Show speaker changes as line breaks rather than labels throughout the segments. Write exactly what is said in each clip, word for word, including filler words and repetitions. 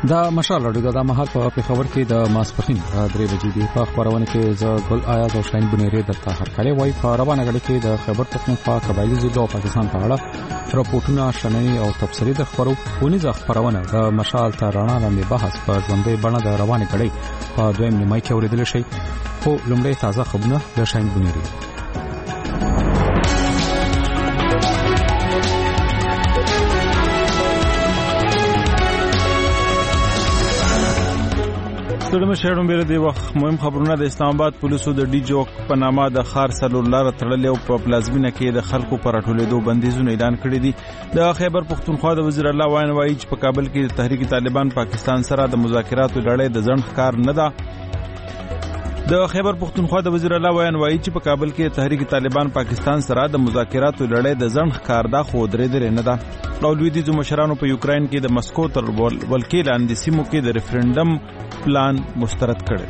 دا مشال اړیدا د مهال په خبر کې د ماسپخین درې بجې دی په خبرونه کې ز ګل آیاز او شاین بنيري درته هرکلی وای په روانه غړي کې د خبر پښتونخوا قبایلی ضلع او پاکستان په اړه راپورټونه شننې او تفسیری د خبرونه ز خبرونه د مشال تر رڼا لاندې بحث په ژوندۍ بڼه د روانه غړي په دویم نیمه کې اوریدل شي خو لومړی تازه خبرونه د شاین بنيري.
ستړي مشرانو بیره دی وخت مهم خبرونه د اسلام آباد پولیسو د ډي جوک په نامه د خار سلولار تړلې او په پلازمینه کې د خلکو پر ټولېدو بندیزونه اعلان کړی دي. د خیبر پښتونخوا د وزیر الله وان وایي چې په کابل کې د تحریک طالبان پاکستان سره د مذاکراتو لړۍ د ځنډ ښکار نه ده. د خیبر پښتونخوا د وزیر الله وان وایي چې په کابل کې تحریک طالبان پاکستان سره د مذاکراتو لړۍ د ځنډ ښکار ده خو درې درې نه ده. او لویدیځو مشرانو په یوکراین کې د مسکو تر ولکې لاندې سیمو کې د ریفرنډم پلان مسترد کړي.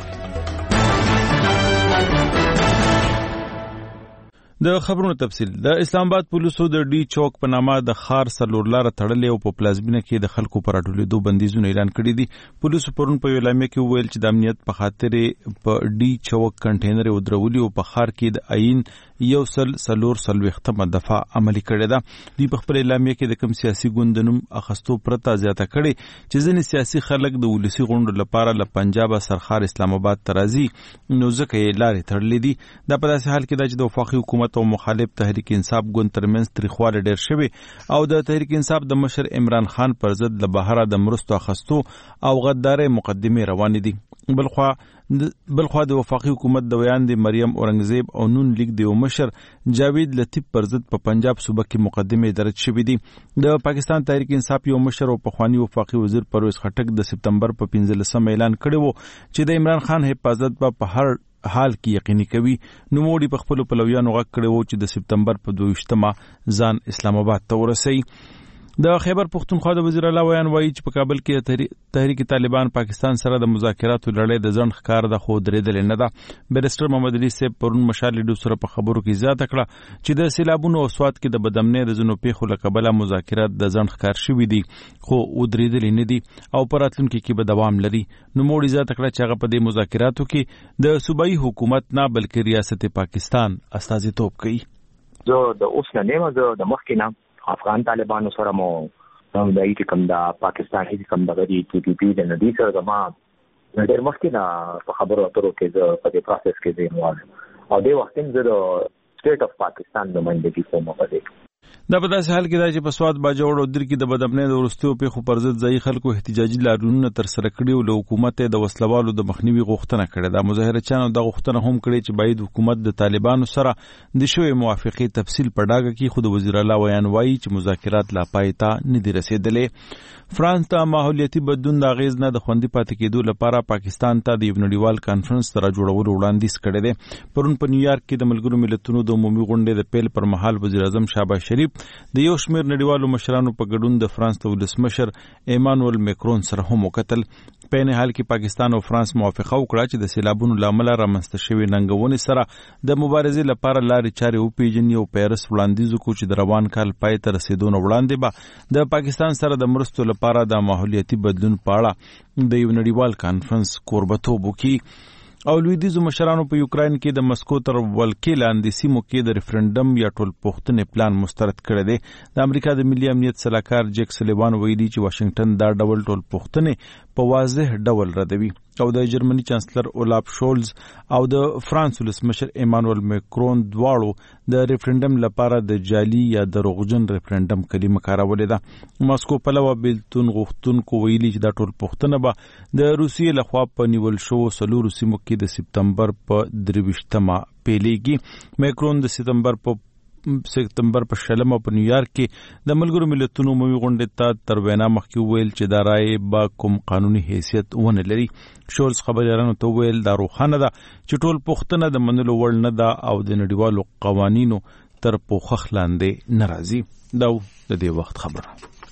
د خبرونو تفصیل د اسلام آباد پولیسو د ډي چوک په نامه د خار سلولار تړلې او په پلازمینه کې د خلکو پر ټولېدو بندیزونه اعلان کړي دي. پولیسو پرون په اعلامیه کې وویل چې د امنیت په خاطر په ډي چوک کنټینر او درولي او په خار کې د عین یو سل سلور سلوختمه دفعه عملی کړې ده. دوی په خپل اعلامیه کې د کوم سیاسي ګوندونو اخستو پرته زیاته کړي چې ځینې سیاسي خلک د ولسی غونډو لپاره له پنجاب سرخار اسلام آباد ترازی نو ځکه یې لارې تړلې دي. دا په داسې حال کې ده چې د وفاقي حکومت او مخالف تحریک انصاف ګوند ترمنځ تریخواله ډېر شوی او د تحریک انصاف د مشر عمران خان پر ضد له بهره د مرستو اخستو او غداري مقدمه روانې دي. بلخوا بلخوا د وفاقي حکومت د ویاندې مریم اورنګزیب او نون لیگ د مشر جاوید لطیف پر ضد په پنجاب صوبه کې مقدمه درج شوې دي. د پاکستان تحریک انصاف یو مشر او پخوانی وفاقي وزیر پرویز خټک د سپتمبر په پنځلسم اعلان کړی وو چې د عمران خان حفاظت په هر حال کې یقیني کوي. نو موړي په خپل پلویانو غږ کړی وو چې د سپتمبر په دویشتمه ځان اسلام آباد ته ورسوي. د خیبر پښتونخوا د وزیر الله ویان وایي چې په کابل کې تحریک طالبان پاکستان سره د مذاکراتو لړۍ د ځنډ ښکار ده خو درېدلې نه ده. بیرسټر محمد علي صاحب پرون مشال لیډو سره په خبرو کې زیاته کړه چې د سیلابونو او سواد کې د بدامنۍ د ځینو پیښو له کبله مذاکرات د ځنډ ښکار شوي دي خو ودرېدلې نه دي او په راتلونکي کې به دوام لري. نو موړي زیاته کړه چې هغه په دې مذاکراتو کې د صوبایي حکومت نه بلکې ریاست پاکستان استازیتوب کوي.
زه د اوس نه نیم زه د مخکې نه افغان طالبانو سره مو هم د ایت کم دا پاکستان هیڅ کم د غړي ټي ټي پی د ندی سره ما ډېر مخکې نه په خبرو اترو کې زه په دې پروسس کې زه انوالو او د وخت زه د سټیټ اف پاکستان د نمائندګي کوم په دې.
دا په داسې حال کې دا چې په سواد باجوړ او در کې د بدامنۍ د ورستیو پیښو پر ضد ځای خلکو احتجاجي لارښوونونه تر سره کړي او له حکومت د وسلوالو د مخنیوي غوښتنه کړې ده. مظاهرچیانو د غوښتنه هم کړې چې باید حکومت د طالبانو سره د شوې موافقې تفصیل په ډاګه کې خو د وزیر الله ویان وایي چې مذاکرات لا پای ته نه دي رسېدلې. فرانس ته ماحولیتي بدلون د اغیز نه د خوندي پاتې کېدو لپاره پاکستان ته د یو نړیوال کانفرنس سره جوړولو وړاندیز کړی دی. پرون په نیویارک کې د ملګرو ملتونو د عمومي غونډې د پیل پر مهال وزیر اعظم شهباز شریف د یو شمېر نړیوالو مشرانو په ګډون د فرانس د ولسمشر ایمانوئل میکرون سره هم وکتل. په نه حال کې پاکستان او فرانس موافقه وکړه چې د سیلابونو لامل رامنځته شوی ننګونې سره د مبارزې لپاره لارې چارې وپیژني او پیرس وړاندیز وکړي چې د روان کال پای ته رسیدو نه وړاندې به د پاکستان سره د مرستو لپاره د ماحولیتي بدلون په اړه د یو نړیوال کانفرنس کوربتوب وکړي. او لویدیځو مشرانو په یوکراین کې د مسکو تر ولکې لاندې سیمو کې د ریفرنډم یا ټولپوښتنې پلان مسترد کړی دی. د امریکا د ملي امنیت سلاکار جیک سلیوان ویلي چې واشنگټن دا ډول ټولپوښتنې په واضح ډول ردوي او د جرمني چانسلر اولاف شولز او د فرانس ولسمشر ایمانوئل میکرون دواړو د ریفرنډم لپاره د جعلي یا دروغجن ریفرنډم کلمه کارولې ده. ماسکو پلوه بیلتون غوښتونکو ویلي چې دا ټولپوښتنه به د روسیې لخوا په نیول شوو څلورو سیمو کې د سپتمبر په درویشتمه پیلېږي. میکرون د سپتمبر په سپتمبر په شلمه په نیویارک کې د ملګرو ملتونو عمومي غونډې ته تر وینا مخکې وویل چې دا رایې به کوم قانوني حیثیت ونه لري. شولز خبریالانو ته وویل دا روښانه ده چې ټول پوښتنه د منلو وړ نه ده او د نړیوالو قوانینو تر پوښښ لاندې نه راځي. دا د دې وخت خبره.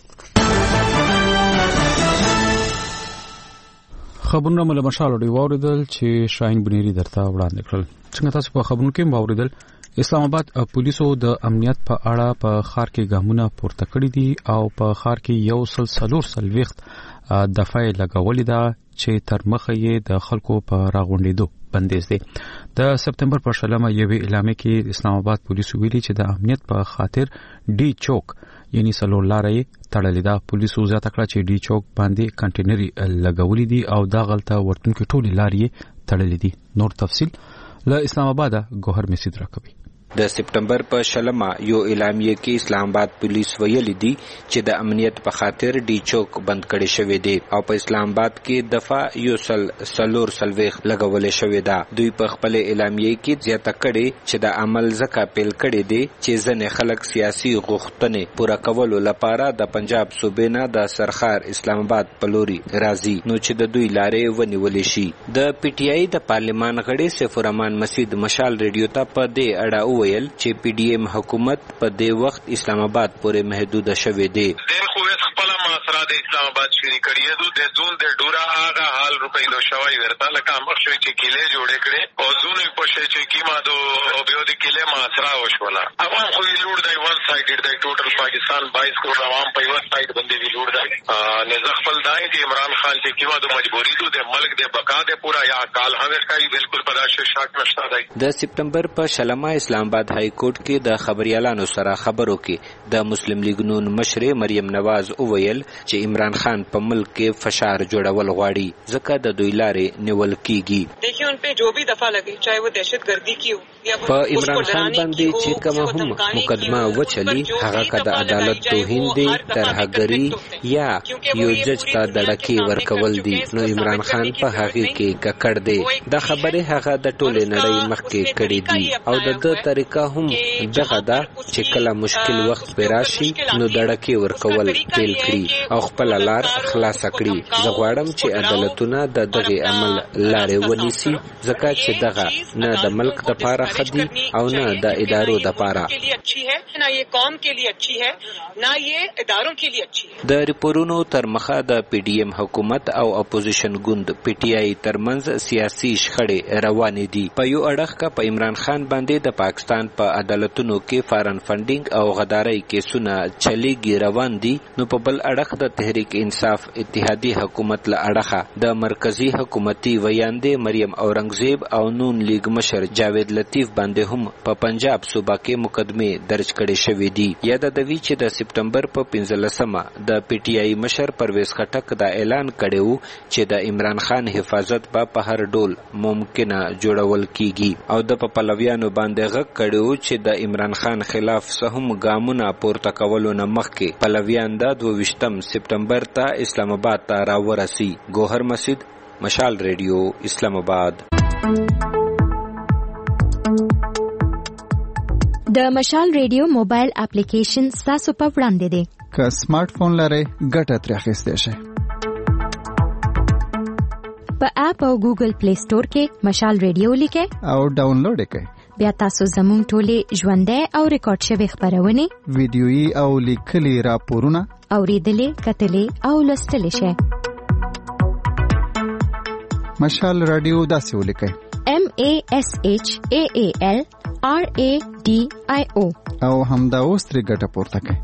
خبرونه مله مشال ډی واوریدل چې شاهین بنيري درته وړاندې کړل. څنګه تاسو په خبرونو کې واوریدل اسلام آباد پولیسو د امنیت په اړه په ښار کې ګامونه پورته کړی دي او په ښار کې یو سل څلور څلوېښت دفعې لګولې ده چې تر مخه یې د خلکو په راغونډېدو بندیز دی. د سپتمبر په شلمه یوې اعلامیه کې اسلام آباد پولیسو ویلي چې د امنیت په خاطر ډي چوک یعنی څلور لارې تړلې ده. پولیسو زیاته کړه چې ډي چوک باندې کنټینري لګولې دي او دا غلطه ورتونکو ټولې لارې تړلې دي. نور تفصيل له اسلام آباد ګوهر مسید راکوي.
د سپتمبر په شلمه یو اعلامیه کې اسلام آباد پولیس ویلي دي چې د امنیت په خاطر ډي چوک بند کړي شوی دی او په اسلام آباد کې دفعه یو سل سلور سلويخ لګولې شوی ده. دوی په خپل اعلامیه کې زیاته کړي چې د عمل زکه پیل کړي دي چې ځنې خلک سیاسي غوښتنې پوره کولو لپاره د پنجاب صوبې نه د سرخار اسلام آباد په لوري راځي نو چې د دوی لارې ونیولې شي. د پی ټی آی د پارلمان غړي سیف الرحمن مسید مشال ریډیو ته په دې اړه ویل چې پی ډی ایم حکومت په دې وخت اسلام آباد پورې محدود شوی دی.
د خو خپل معاصره د اسلام آباد شری کړی دی د زون د ډورا هغه حال روپۍ لو شوی ورته لکه مخ شوی چې کله جوړ کړي او زون په شی چې کیما دو او بیا د کله معاصره وشولا عوام خو لوړ دی ون سایډ دی ټوټل پاکستان باییس کروڑ عوام په یو سایډ باندې دی لوړ دی نه ځخپل دای چې عمران خان چې کیما دو مجبوری دو د ملک د بقا د پورا یا کال هغه کوي بالکل پداشه شاک نشته دی.
د سپتمبر په شلمه اسلام آباد های کورټ کې د خبريالانو سره خبرو کې د مسلم لیگ نون مشر مریم نواز اوویل چې عمران خان په ملک کې فشار جوړول غواړي ځکه د دوی لارې نیول کیږي.
دیکھئے ان په جو بھی دفعہ لګي چاہے وہ دهشتګردي کی ہو یا
په عمران خان باندې چې کومه هم مقدمه وچلی هغه که د عدالت توهین دی ترهګری یا یو جج ته دړکی ورکول دي نو عمران خان په هغه کې ککړ دی. دا خبره هغه د ټوله نړۍ مخ کې کړې دي او د د طریقه هم دغه دا چې کله مشکل وخت پر راشي نو دړکی ورکول پیل کړي او خپل لار خلاص کړي. زه غواړم چې عدالتونه د دغه عمل لارې ونیسي ځکه چې دغه نه د ملک د پاره خدي او نه د ادارو د پاره. د ریپورونو تر مخه د پی ډی ایم حکومت او اپوزیشن ګوند پی ټی آی ترمنځ سیاسي شخړې روانې دي. په یو اړخ کې په عمران خان باندې د پاکستان په عدالتونو کې فارن فندینګ او غدارۍ کیسونه چلیږي روان دي نو په بل اړخ د تحریک انصاف اتحادی حکومت له اړخه د مرکزی حکومتي ویاندې مریم اورنګزیب او نون لیگ مشر جاوید لطیف باندې هم په پنجاب صوبه کې مقدمه درج کړي شوې دي. یاد د وی چې د سپتمبر په پنځلسمه د پی ټی آی مشر پرویز خټک دا اعلان کړو چې د عمران خان حفاظت په هر ډول ممکنه جوړول کیږي او د پپلویانو باندې غږ کړو چې د عمران خان خلاف سهم ګامونه پورته کولو نه مخکې پلویان د دوه سپتمبر ته اسلام آباد ته راورسي. ګوهر مسید مشال ریډیو اسلام آباد.
د مشال ریډیو موبایل اپلیکیشن تاسو په وړاندې دی.
که سمارټ فون لرئ ګټه ترې اخیستی شئ.
په اپ او ګوګل پلی سٹور کې مشال ریډیو لیکئ
او ډاونلوډ یې کړئ.
بیا تاسو زموږ ټولې ژوندۍ او ریکارډ شوي خبرونه
ویډیويي او لیکلي راپورونه
اوریدلې کتلې او لوستلې شئ.
مشال رادیو داسې ولیکئ
M A S H A A L R A D I O
او همدا اوس ترې ګټه پورته کړئ.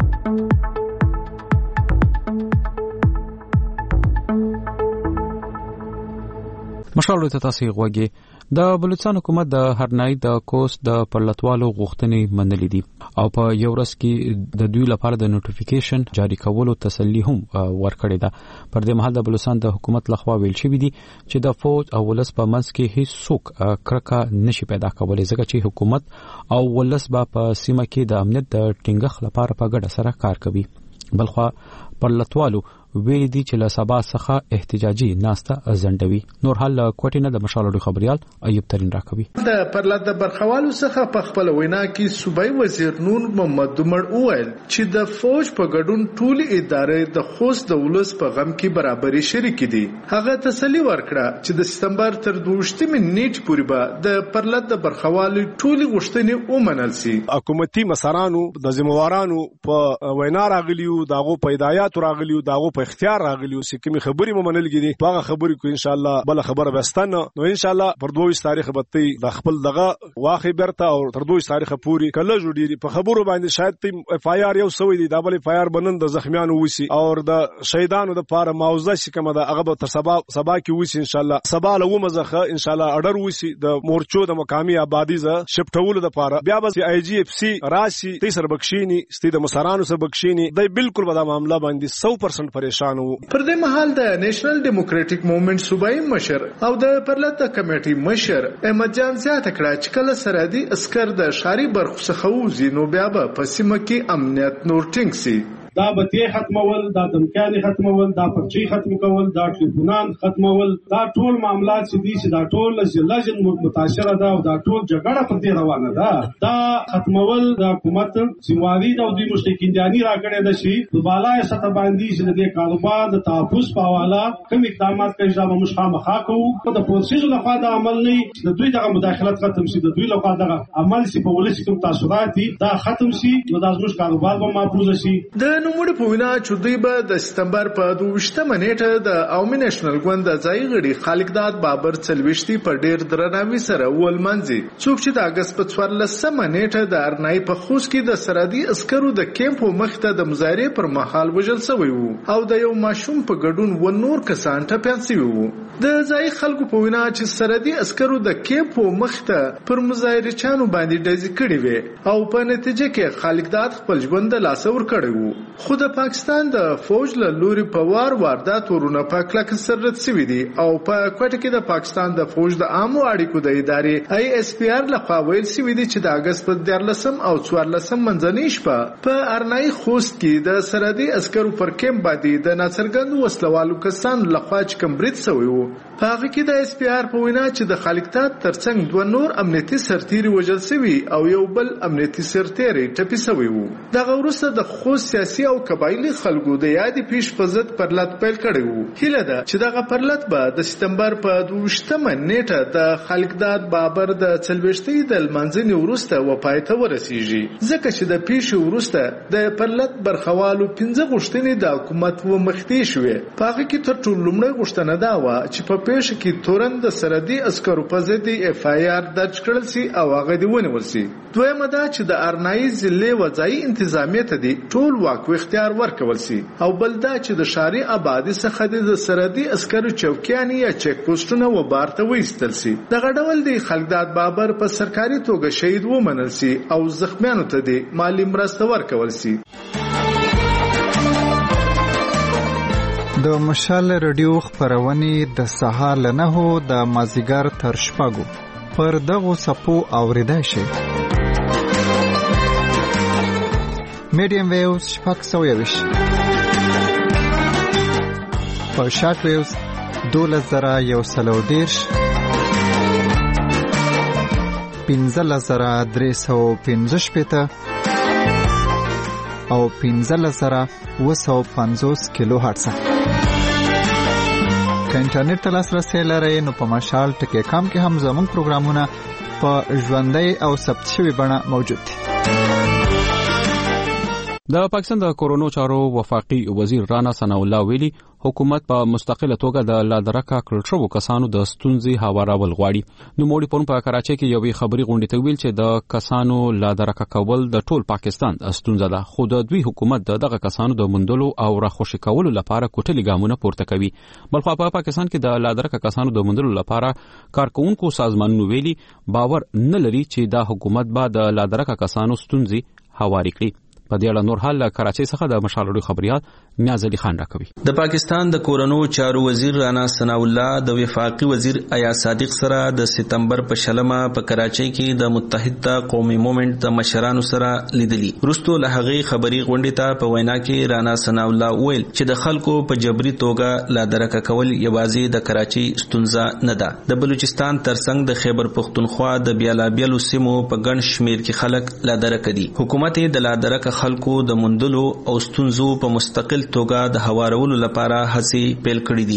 مشال ته تاسو غوږی د بلوچستان حکومت د هرنای د کوست د پرلطوالو غوښتنې منلې دي او په یو ورځ کې د دوی لپاره د نوټیفیکیشن جاری کولو تسلی هم ورکړې ده. پر دې مهال د بلوچستان د حکومت لخوا ویل شوی دي چې د فوج او ولس په منځ کې هیڅ څوک کرکه نشي پیدا کولای ځکه چې حکومت او ولس به په سیمه کې د امنیت د ټینګښت لپاره په ګډه سره کار کوي. بلخوا پرلطوالو ویل دي چې له سبا څخه احتجاجي ناسته ازندوي. نور حال کوټینه د مشالو خبريال ایوب ترين راکوي.
د پرلط د برخوالو څخه په خپل وینا کې صوبای وزیر نور محمد دمر اویل چې د فوج په ګډون ټولي ادارې د خوست د ولس په غم کې برابرۍ شریک دي. هغه تسلی ورکړه چې د سپتمبر تر دوه نیټ پورې به د پرلط د برخوالو ټولي غوښتنې ومنل شي.
حکومتي مسارانو د ذمہوارانو په وینا راغلیو داغو پیدایات راغلیو داغو په اختیار راغلی او کومي خبرې مو منلګي دي هغه خبرې کو ان شاء الله بل خبره بستانه نو ان شاء الله پر دوه تاریخ بتي د خپل دغه واخې برته او تر دوه تاریخ پوری کله جوړی په خبرو باندې شاید اف آی آر یو سوي دي دا بل اف آی آر بنن د زخمیانو وسی او د شهیدانو د پاره معاوضه شي کومه د هغه تر سبا سبا کې وسی ان شاء الله سبا له مزخه ان شاء الله اډر وسی د مورچو د مقامی آبادی ز شپټول د پاره بیا به ای جی اف سی راشي تیسر بخښینی ستې د مسارانو سره بخښینی د بالکل په دا معاملې باندې سو پرسنټ پریشان وو. پر دې مهال د نېشنل ډیموکراټک موومېنټ صوبایي مشر او د پرلط کمیټې مشر احمد جان زیاته کړه چې کله سرحدي عسكر د شاري برخو څخه وځي نو بیا به په سیمه کې امنیت نور ټینګ سي.
دا بتی ختمول دا دمکانی ختمول دا پرچی ختم کول دا ټلیفونان ختمول دا ټول معاملات چې دي چې دا ټول لجن متاثر ده او دا ټول جګړه پر دې روانه ده دا ختمول د حکومت سیموالي د دوی مشتکینجانی راکړې ده چې د بالای سطح باندې چې د کاروبار د تحفظ په حواله کوم اقدامات کوي دا موږ خامخا کوو د پولیسو لخوا د عمل نه د دوی دغه مداخلت ختم شي د دوی لخوا دغه عمل سي په ولسی کوم تاثیرات دي دا ختم شي نو دا زموږ کاروبار به محفوظ شي.
نو موږ په وینا چې دوی به د سپتمبر په دوه نیټه د عوامي نېشنل ګوند د ځای غړي خالقداد بابر چلويشتي په ډیر درناوي سره ولمنځي څوک چې د اگست په څوارلسمه نیټه د ارنای په خوست کې د سرحدي عسکرو د کیمپ مخته د مظاهره پر مهال وژل شوی وو او د یو ماشوم په ګډون و نور کسان ټپيان شوی وو. د ځای خلکو په وینا چې سرحدي عسکرو د کیمپ مخته پر مظاهره چانو باندې ډزې کړې وې او په نتیجه کې خالقداد خپل ژوند له لاسه ورکړی وو. خو د پاکستان د فوج له لوري په وار واردات ورونه په کلک سرت سوي دي او په کوټه کې د پاکستان د فوج د عامو اړیکو د ادارې آی اس پی آر لخوا ویل سوي دي چې د اگست په دیارلسم او څوارلسم منځنۍ شپه په ارنای خوست کې د سرحدي عسکرو پر کیمپ باندې د ناڅرګندو وسلوالو کسانو لخوا چې کوم برید شوی وو په هغه کې د اس پی آر په وینا چې د خالقداد ترڅنګ دوه نور امنیتي سرتیري وژل شوي او یو بل امنیتي سرتیري ټپي شوی وو. دغه وروسته د خوست سیاسي او قبایلی خلکو د یادې پیش په ضد پرلط پیل کړی وو. هیله ده چې دغه پرلط به د سپتمبر په دوه نیټه د خالقداد بابر د څلوېښتۍ د لمانځنې وروسته وپای ته ورسیږي ځکه چې د پیش وروسته د پرلط برخوالو پنځه غوښتنې د حکومت و مخې شوې. په هغه کې تر ټولو لومړی غوښتنه دا وه چې په پیښ کې تورن د سرحدي عسکرو په ضد اف آی آر درج کړل سي او هغه دې ونیول سي. دویمه دا چې د ارنایي ضلع وځایي انتظامیه ته دي ټول واک و اختیار ورکول سي او بل دا چې د شاري آبادی څخه د سرحدي عسکرو چوکیانې یا چیک پوسټونه و بارته وایستل سي. دغه ډول د خالقداد بابر په سرکاري توګه شهید ومنل سي او زخمیانو ته د مالی مرسته ورکول سي.
د مشال رادیو خبرونه د سهار له نهو د مازیګر تر شپږو پر دغه سپو اوریدای شي. میډیم ویوز شپږ سوه یویش په شارټ ویوز دولس زره یو سل او دېرش پنځلس زره درې سوه پنځه شپېته او پنځلس زره اوه سوه پنځوس کیلو هرټز. که انټرنیټ ته لاسرسی لرئ نو په مشال ټکی کام کې هم زموږ پروګرامونه په ژوندۍ او ثبت شوي بڼه موجود دي.
د پاکستان د کورونو چارو وفاقي وزیر رانا ثناء الله ویلي حکومت په مستقله توګه د لادرکه کړل شوو کسانو د ستونزې هوارول غواړي. نو موږ پرون په کراچۍ کې یوې خبري غونډې ته ویل چې د کسانو لادرکه کول د ټول پاکستان ستونزه ده خو د دوی حکومت دغه کسانو د مندلو او راخوشي کولو لپاره کوټلي ګامونه پورته کوي. بلخو په پاکستان کې د لادرکه کسانو د مندلو لپاره کارکونکو سازمانونو ویلي باور نه لري چې دا حکومت به د لادرکه کسانو ستونزې هواري کړي. په دې اړه نور حال کراچۍ څخه د مشالړو خبريال نیاز علي خان راکوي.
د پاکستان د کورونو چارو وزیر رانا ثناء الله د وفاقي وزیر ایا صادق سره د سپتمبر په شلمه په کراچۍ کې د متحده قومي موومېنټ د مشرانو سره لیدلي. وروسته له هغې خبري غونډې ته په وینا کې رانا ثناء الله ویل چې د خلکو په جبري توګه لادرکه کول یوازې د کراچۍ ستونزه نه ده. د بلوچستان ترڅنګ د خیبر پختونخوا د بیلابیلو سیمو په ګڼ شمیر کې خلک لادرکه دي. حکومت د لادرکه خلکو د مندلو او ستونزو په مستقل توګه د هوارولو لپاره هڅې پیل کړې دي.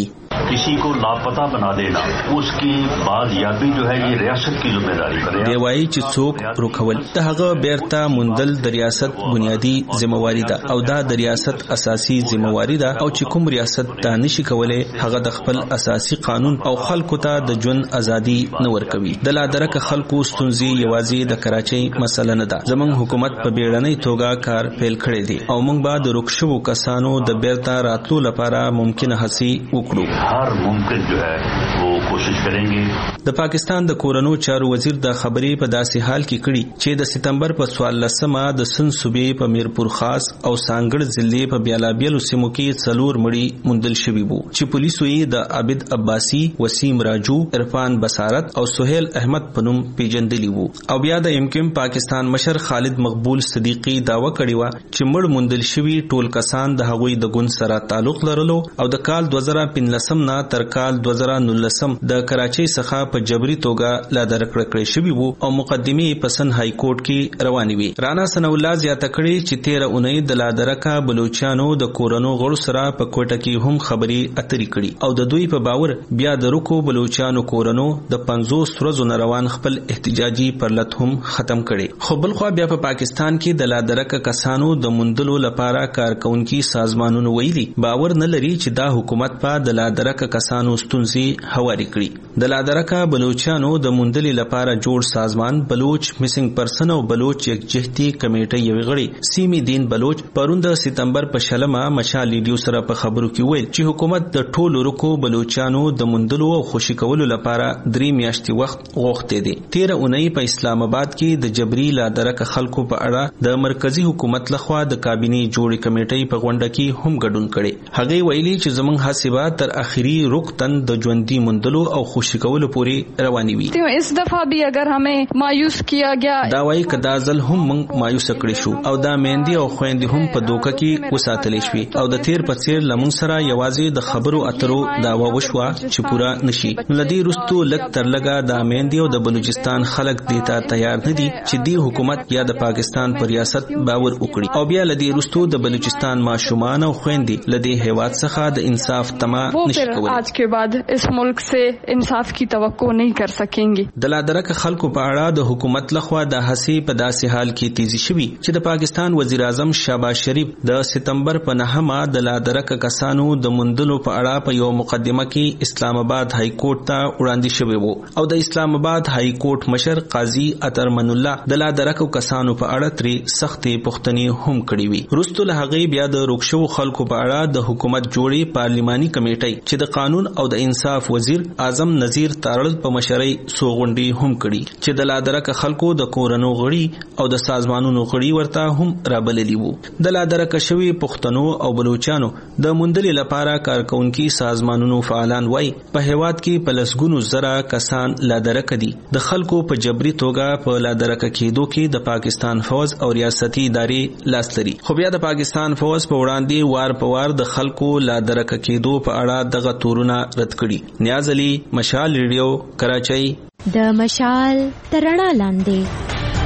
किसी को लापता बना देना उसकी बाजियाबी जो है ये रियासत की जिम्मेदारी है।
دیوایی چې څوک روکول د هغه بیرته مندل د ریاست بنیادی ذمہواری ده او دا د ریاست اساسي ذمہواری ده او چې کوم ریاست ته نشي کولای هغه د خپل اساسي قانون او خلکو ته د ژوند ازادي نه ورکوي. د لادرک خلکو ستونزې یوازې د کراچۍ مسله نه ده. زمونږ حکومت په بیړنۍ توګه کار پیل کړی دی او موږ به د روکشو کسانو د بیرته راتلو لپاره ممکنه هڅې وکړو.
هر ممکن جو ہے وہ کوشش کریں گے.
د پاکستان د کورونو چارو وزیر د خبرې په داسې حال کې کړي چې د سپتمبر په څوارلسمه د سن صوبې په میرپور خاص او سانګړ ضلع په بیلابیلو سیمو کې څلور مړي موندل شوي وو چې پولیسو یې د عابد عباسي، وسیم راجو، عرفان بصارت او سہیل احمد په نوم پیژندلی وو. او بیا د امکم پاکستان مشر خالد مقبول صدیقی داوا کړی و چې مړ موندل شوي ټول کسان د هغوی د ګوند سره تعلق لرلو او د کال دوه زره پنځلسم نه تر کال دوه زره نولسم د کراچۍ څخه په جبري توګه لادرک کړی شوي وو او مقدمې په سن های کورټ کې روانې وي. رانا ثناء الله زیاته کړې چې تیره اونۍ د لادرکه بلوچستانو د کورونو غړو سره په کوټه کې هم خبرې اترې کړي او د دوی په باور بیا د روکو بلوچستانو کورونو د پنځوس ورځو روان خپل احتجاجي پرلط هم ختم کړي. خو بل خو بیا په پاکستان کې د لادرکه کسانو د موندلو لپاره کارکونکي سازمانونو ویلي باور نه لري چې دا حکومت په د لادرکه کسانو ستونزې هواري کړي. د لادرکه بلوچستانو د موندلې لپاره جوړ سازمان بلوچ میسنګ پرسن او بلوچ یکجهتي کمیټه یو غړي سیمی دین بلوچ پرون د سپتمبر په شلمه مشال لیډیو سره په خبرو کې ویل چې حکومت د ټولو رکو بلوچستانو د موندلو او خوشی کولو لپاره درې میاشتې وخت غوښته دي. تیره اونۍ په اسلام آباد کې د جبري لادرکه خلکو په اړه د مرکزی حکومت لخوا د کابینه جوړې کمیټې په غونډه کې هم ګډون کړي. هغه ویلي چې زمونږ حسابات تر اخري رکن د ژوندۍ موندلو او خوشی کولو پورې رواني وي.
اس دفعہ بھی اگر ہمیں مایوس کیا گیا
دا وایي کدا ځل هم موږ مایوس کړی شو او دا میندې او خويندې هم په دوکه کې وساتلې شوې او د تیر په څیر لمون سره یوازې د خبرو اترو داوا وشوه چې پورا نشي. لدی رستو لک تر لګا د میندې او د بلوچستان خلک دیتا تیار نه دي چې دی حکومت یا د پاکستان پر ریاست باور وکړي او بیا لدی رستو د بلوچستان ماشومان او خويندې لدی هیواد څخه د انصاف تما نشي کولای.
آج کے بعد اس ملک سے انصاف کی توقع نہیں کر سکیں گے.
د لادرک خلکو په اړه د حکومت لخوا د هڅې په داسې حال کې تیزی شوي چې د پاکستان وزیر اعظم شهباز شریف د سپتمبر په نهمه د لادرک کسانو د موندلو په اړه په یو مقدمه کې اسلام آباد های کورټ ته وړاندې شوی وو او د اسلام آباد های کورټ مشر قاضي اطهر من الله د لادرک کسانو په اړه ترې سختې پوښتنې هم کړې وي. وروسته له هغې بیا د روکشو خلکو په اړه د حکومت جوړې پارلیماني کمیټې چې د قانون او د انصاف وزیر اعظم نذیر تارړ په مشرۍ سوغونډي هم کړي چې د لادرک خلکو د کورونو غړي او د سازمانونو غړي ورته هم رابللي وو. د لادرک شوی پښتنو او بلوچستانو د موندلې لپاره کارکونکي سازمانونو فعالان وای په هیواد کې پلسګونو زره کسان لادرک دي. د خلکو په جبري توګه په لادرک کېدو کې د پاکستان فوج او ریاستي ادارې لاس لري. خو بیا د پاکستان فوج په وړاندې وار په وار د خلکو لادرک کېدو په اړه دغه تورونه رد کړي. نیاز علي، مشال ریډیو، کراچۍ.
د مشال ترڼا لاندې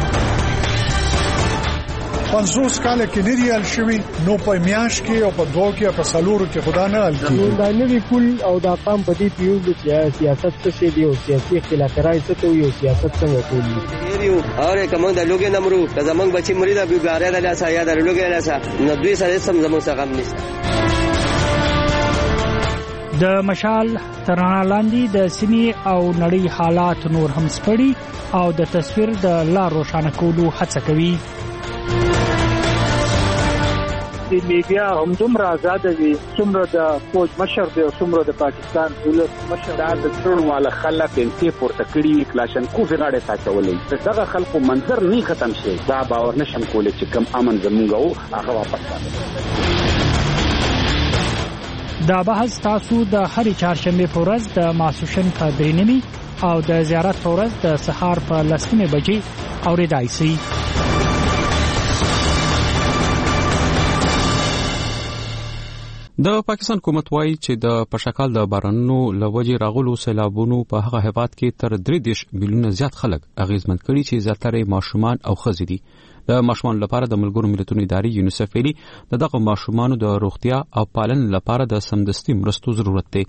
پنځوس کاله کې نه ریال شوی نو په میاش کې او په دوه کې په سالورو کې خدا نه حل کیږي.
دا نوی پول او دا قام په دې پیوز چې سیاست څه شي دی او سیاسي اختلافات څه ته یو سیاست څنګه کوي
یو اور کوم د لوګي نمرو که زمنګ بچي مړي دا بیګاره د لاسه یا د لوګي لاسه نو دوی سره سم زموږ څخه غم نشته.
د مشال ترڼا لاندې د سیمې او نړۍ حالات نور هم سپړي او د تصویر د لار روښانه کولو هڅه کوي.
د میډیا هم دومره آزاد دي څومره د فوج مشر دی او څومره د پاکستان دولت مشر دا د ټول والا خلک انتي پورته کړي کلاشن کوفي غاړه ساتولې دغه خلکو منظر نه ختم شي. دا باور نشم کولای چې کم امن زمونږ او هغه واپس راځي.
دا بحث تاسو د هرې چهارشنبه په ورځ د ماسوشن په درې نیمې او د زیارت په ورځ د سهار په لس نیمې بجې اورېدای شئ.
د پاکستان حکومت وايي چې د پشکال د بارانونو لوجې راغلو سیلابونو په هغه هیواد کې تر درې دېرش میلیونه زیات خلک اغیزمن کړي چې زیاتره ماشومان او ښځې دي. د ماشومان لپاره د ملګرو ملتونو ادارې یونیسف ویلي د دغه ماشومانو د روغتیا او پالنې لپاره د سمدستي مرستو ضرورت دی.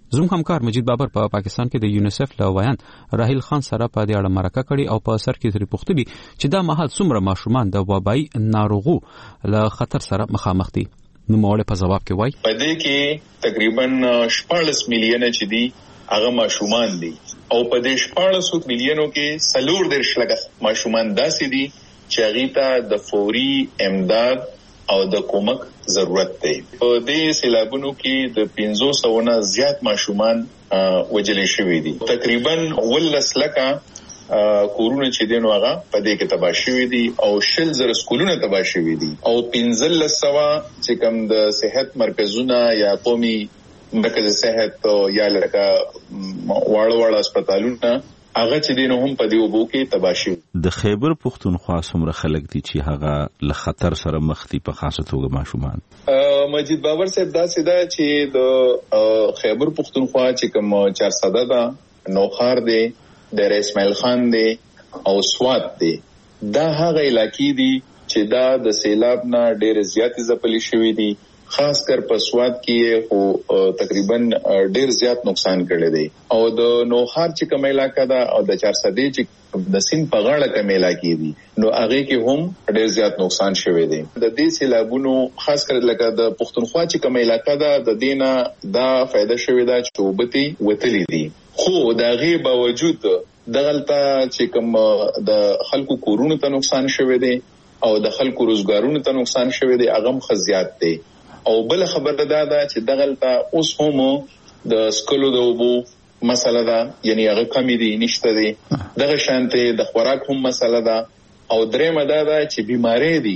زموږ همکار مجید بابر په پا پاکستان کې د یونیسف له ویان راهیل خان سره په دې اړه مرکه کړې او په سر کې ترې پوښتلي چې دا مهال څومره ماشومان د وبایي ناروغو له خطر سره مخامخ دي. نو موږ په جواب کې وایي
په دې کې تقریبا شپږ میلیونه چې دي هغه ماشومان دي او په دې شپږ میلیونو کې څلور دېرش لکه ماشومان داسې دي چې هغه ته د فوري امداد او د کومک ضرورت دی. په دې سیلابونو کې د پنځه سوه نه زیات ماشومان وجلې شوي دي. تقریبا ولس لکه کورونه چې دین واغه په دې کې تباہ شوي دي او شل زره سکولونه تباہ شوي دي او پنځه سوه چې کوم د صحت مرکزونه یا قومي مرکز صحت یا لکه واړه واړه هسپتالونه هغه چې دین هم په دې وبو کې تباہ شوي.
د خیبر پښتونخوا څومره خلک دي چې هغه له خطر سره مخ دي په خاصه توګه ماشومان؟
مجید باور صاحب دا سیده چې د خیبر پښتونخوا چې کوم چار سده ده نوخار دی د اسماعیل خان دی او سوات دی دا هغه علاقې دي چې دا د سیلاب نه ډېر زیات ځپلي شوي دي. خاص کر په سواد کې خو تقریبا ډېر زیات نقصان کړی دی او د نوخار چې کوم علاقہ ده او د چار سده چې د سین په غاړه کوم علاقې دي نو هغه کې هم ډېر زیات نقصان شوی دی. د دې سیلابونو خاص کر لکه د پښتونخوا چې کوم علاقہ ده د دینه دا فائدہ شوی دا چې وبتي وتلی دي خو دا غي باوجود دغلطه چې کوم د خلکو کورونو ته نقصان شوی دی او د خلکو روزګارونو ته نقصان شوی دی هغه خزيات دی. او بل خبره دا ده چې دغلطه اوس هم د سکلو د وبو مسله ده یعنی هغه کمی دي نشته دي دغه شانته د خوراک هم مسله ده او درېمه دا ده چې بیماری دي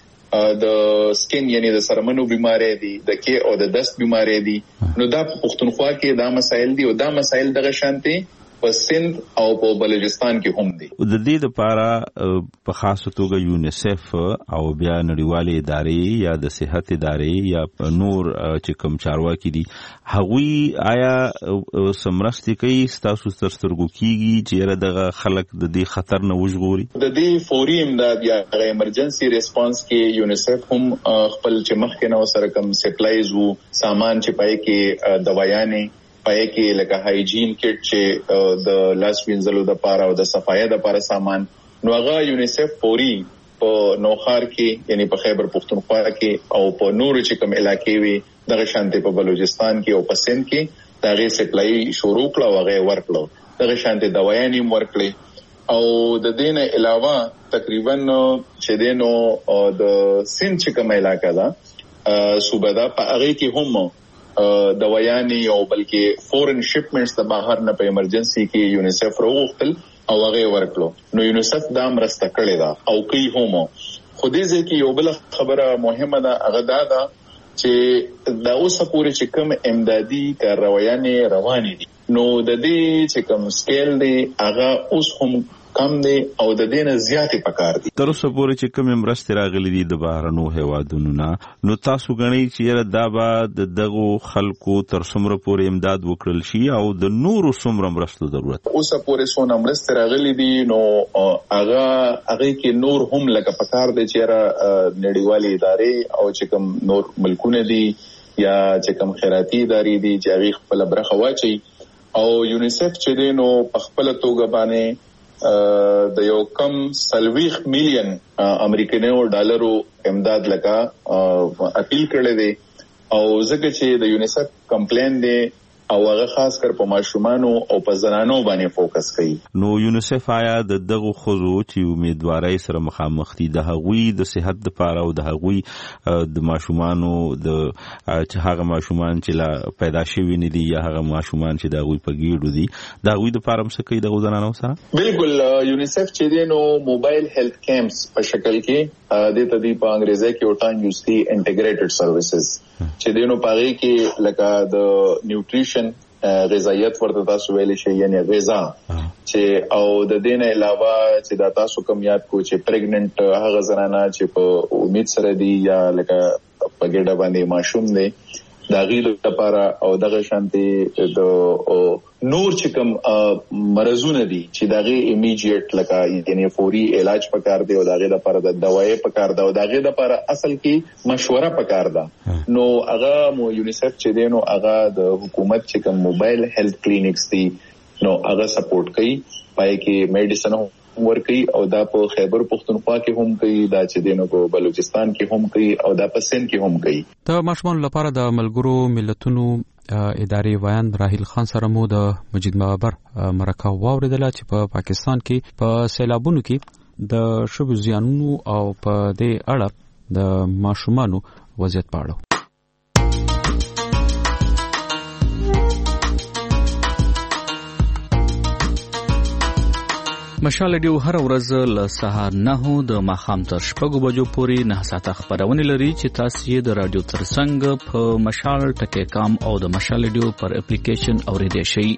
د سکین یعنی د سرمنو بیماری دي د کې او د دست بیماری دي نو دا په پښتونخوا کې دا مسایل دي او دا مسایل دغه شانته په سند او په بلوچستان کې هم دي.
د دې لپاره په خاصه توګه یونیسف او بیا نړیوالې ادارې یا د صحت ادارې یا نور چې کوم چارواکي دي هغوی آیا سمرستي کوي ستاسو سترګو کېږي چې دغه خلک د دې خطر نه وژغوري؟
د دې فوري امداد یا ایمرجنسي ریسپانس کې یونیسف هم خپل چې مخکې نو سره کوم سپلایز وو سامان چې پای کې دوايانې پای کې لکه هایجین کټ چې د لاس وینځلو د پاره او د صفایي د پاره سامان نو هغه یونیسف پوری په نوخار کې یعنی په خیبر پښتونخوا کې او په نور چې کوم علاقې وي دغه شانته په بلوچستان کې او په سند کې دغه سپلای شروع کړو او هغه ورکړو دغه شانته دوايانې ورکړي او د دین علاوه تقریبا چې دینو د سند چې کوم علاقې ده صوبه ده په هغه کې هم دوايانې او بلکې فورن شپمنټس د بهر نه په ایمرجنسي کې یونیسف راوغتل او هغه ورکړو نو یونیسف دا مرسته کړې ده او کوي هم خو دې ځکه یو بل خبره مهمه ده هغه دا ده چې دا اوس پورې چې کوم امدادي کاروایانې روانې دي نو د دې چې کوم سکیل دی هغه اوس هم کم دی او د دینه زیاتې پکار دي.
تر اوسه پورې چې کوم مرستې راغلي دي د بهرنو هیوادونو نه نو تاسو غنئ چې دا به د دغو خلکو تر څومره پورې امداد وکړل شي او د نورو څومره مرستو ضرورت
اوسه پورې څونه مرستې راغلي دي نو هغه هغه کې نور هم لکه پکار دي چې نړیوالې ادارې او چې کوم نور ملکونه دي یا چې کوم خیراتي ادارې دي چې هغه خپل برخه واچي او یونیسف چې دی نو په خپل توګه باندې د یو کم سلويخ میلیون امریکایي ډالرو امداد لکه اپیل کړل دي او ځکه چې د یونیسف کمپلین دی او هغه خاص کر په ماشومانو او په زنانو باندې فوکس کوي.
نو یونیسف آیا د دغه خزو چې امیدواري سره مخامخ دي د هغوی د صحت لپاره او د هغوی د ماشومانو د چې هغه ماشومان چې لا پیدا شوي نه دي یا هغه ماشومان چې د هغوی په ګیډو دي د هغوی د لپاره څه کوي د زنانو سره؟
بالکل یونیسف چې دی نو موبایل هیلث کیمپس په شکل کې د تدې په انګریزي کې وټان یوستي انټیګریټډ سرویسز چې دینو پاره کې لکه د نیوټریشن غذایت ورته تاسو ویلې شي یعنی غذا چې او د دین علاوه چې دا تاسو کوم یاد کو چې پریګننټ هغه زنانه چې په امید سره دي یا لکه په ګډه باندې ماشوم دي دا غیله لپاره او دغه شانتي د نور چې کوم مرزونه دي چې دغه ایمیډیټ لکه یعنی فوري علاج پکار دی او دغه لپاره د دوايي پکار دی او دغه لپاره اصل کې مشوره پکار ده نو هغه مو یونیسف چې دی نو هغه د حکومت چې کوم موبایل هیلث کلینکس دي نو هغه سپورټ کوي پای کې میډیسن ورکي او دا په خیبر پختونخوا کې هم کوي دا چې دینو په بلوچستان کې هم کوي او دا په سند کې هم کوي.
د ماشومان لپاره د ملګرو ملتونو ادارې ویان راهیل خان سره مو د مجید مغبر مرکه واوریدل چې په پا پاکستان کې په سیلابونو کې د شوبو زیانونو او په دې اړه د ماشومانو وضعیت په اړه.
مشال ډیو هر ورځ له سهار نه د ماخام تر شپږو بجو پورې نه ساعته خبرونه لري چې تاسو یې د رادیو ترڅنګ په مشال ټکی کام او د مشال ډیو پر اپلیکیشن اوریدئ شئ.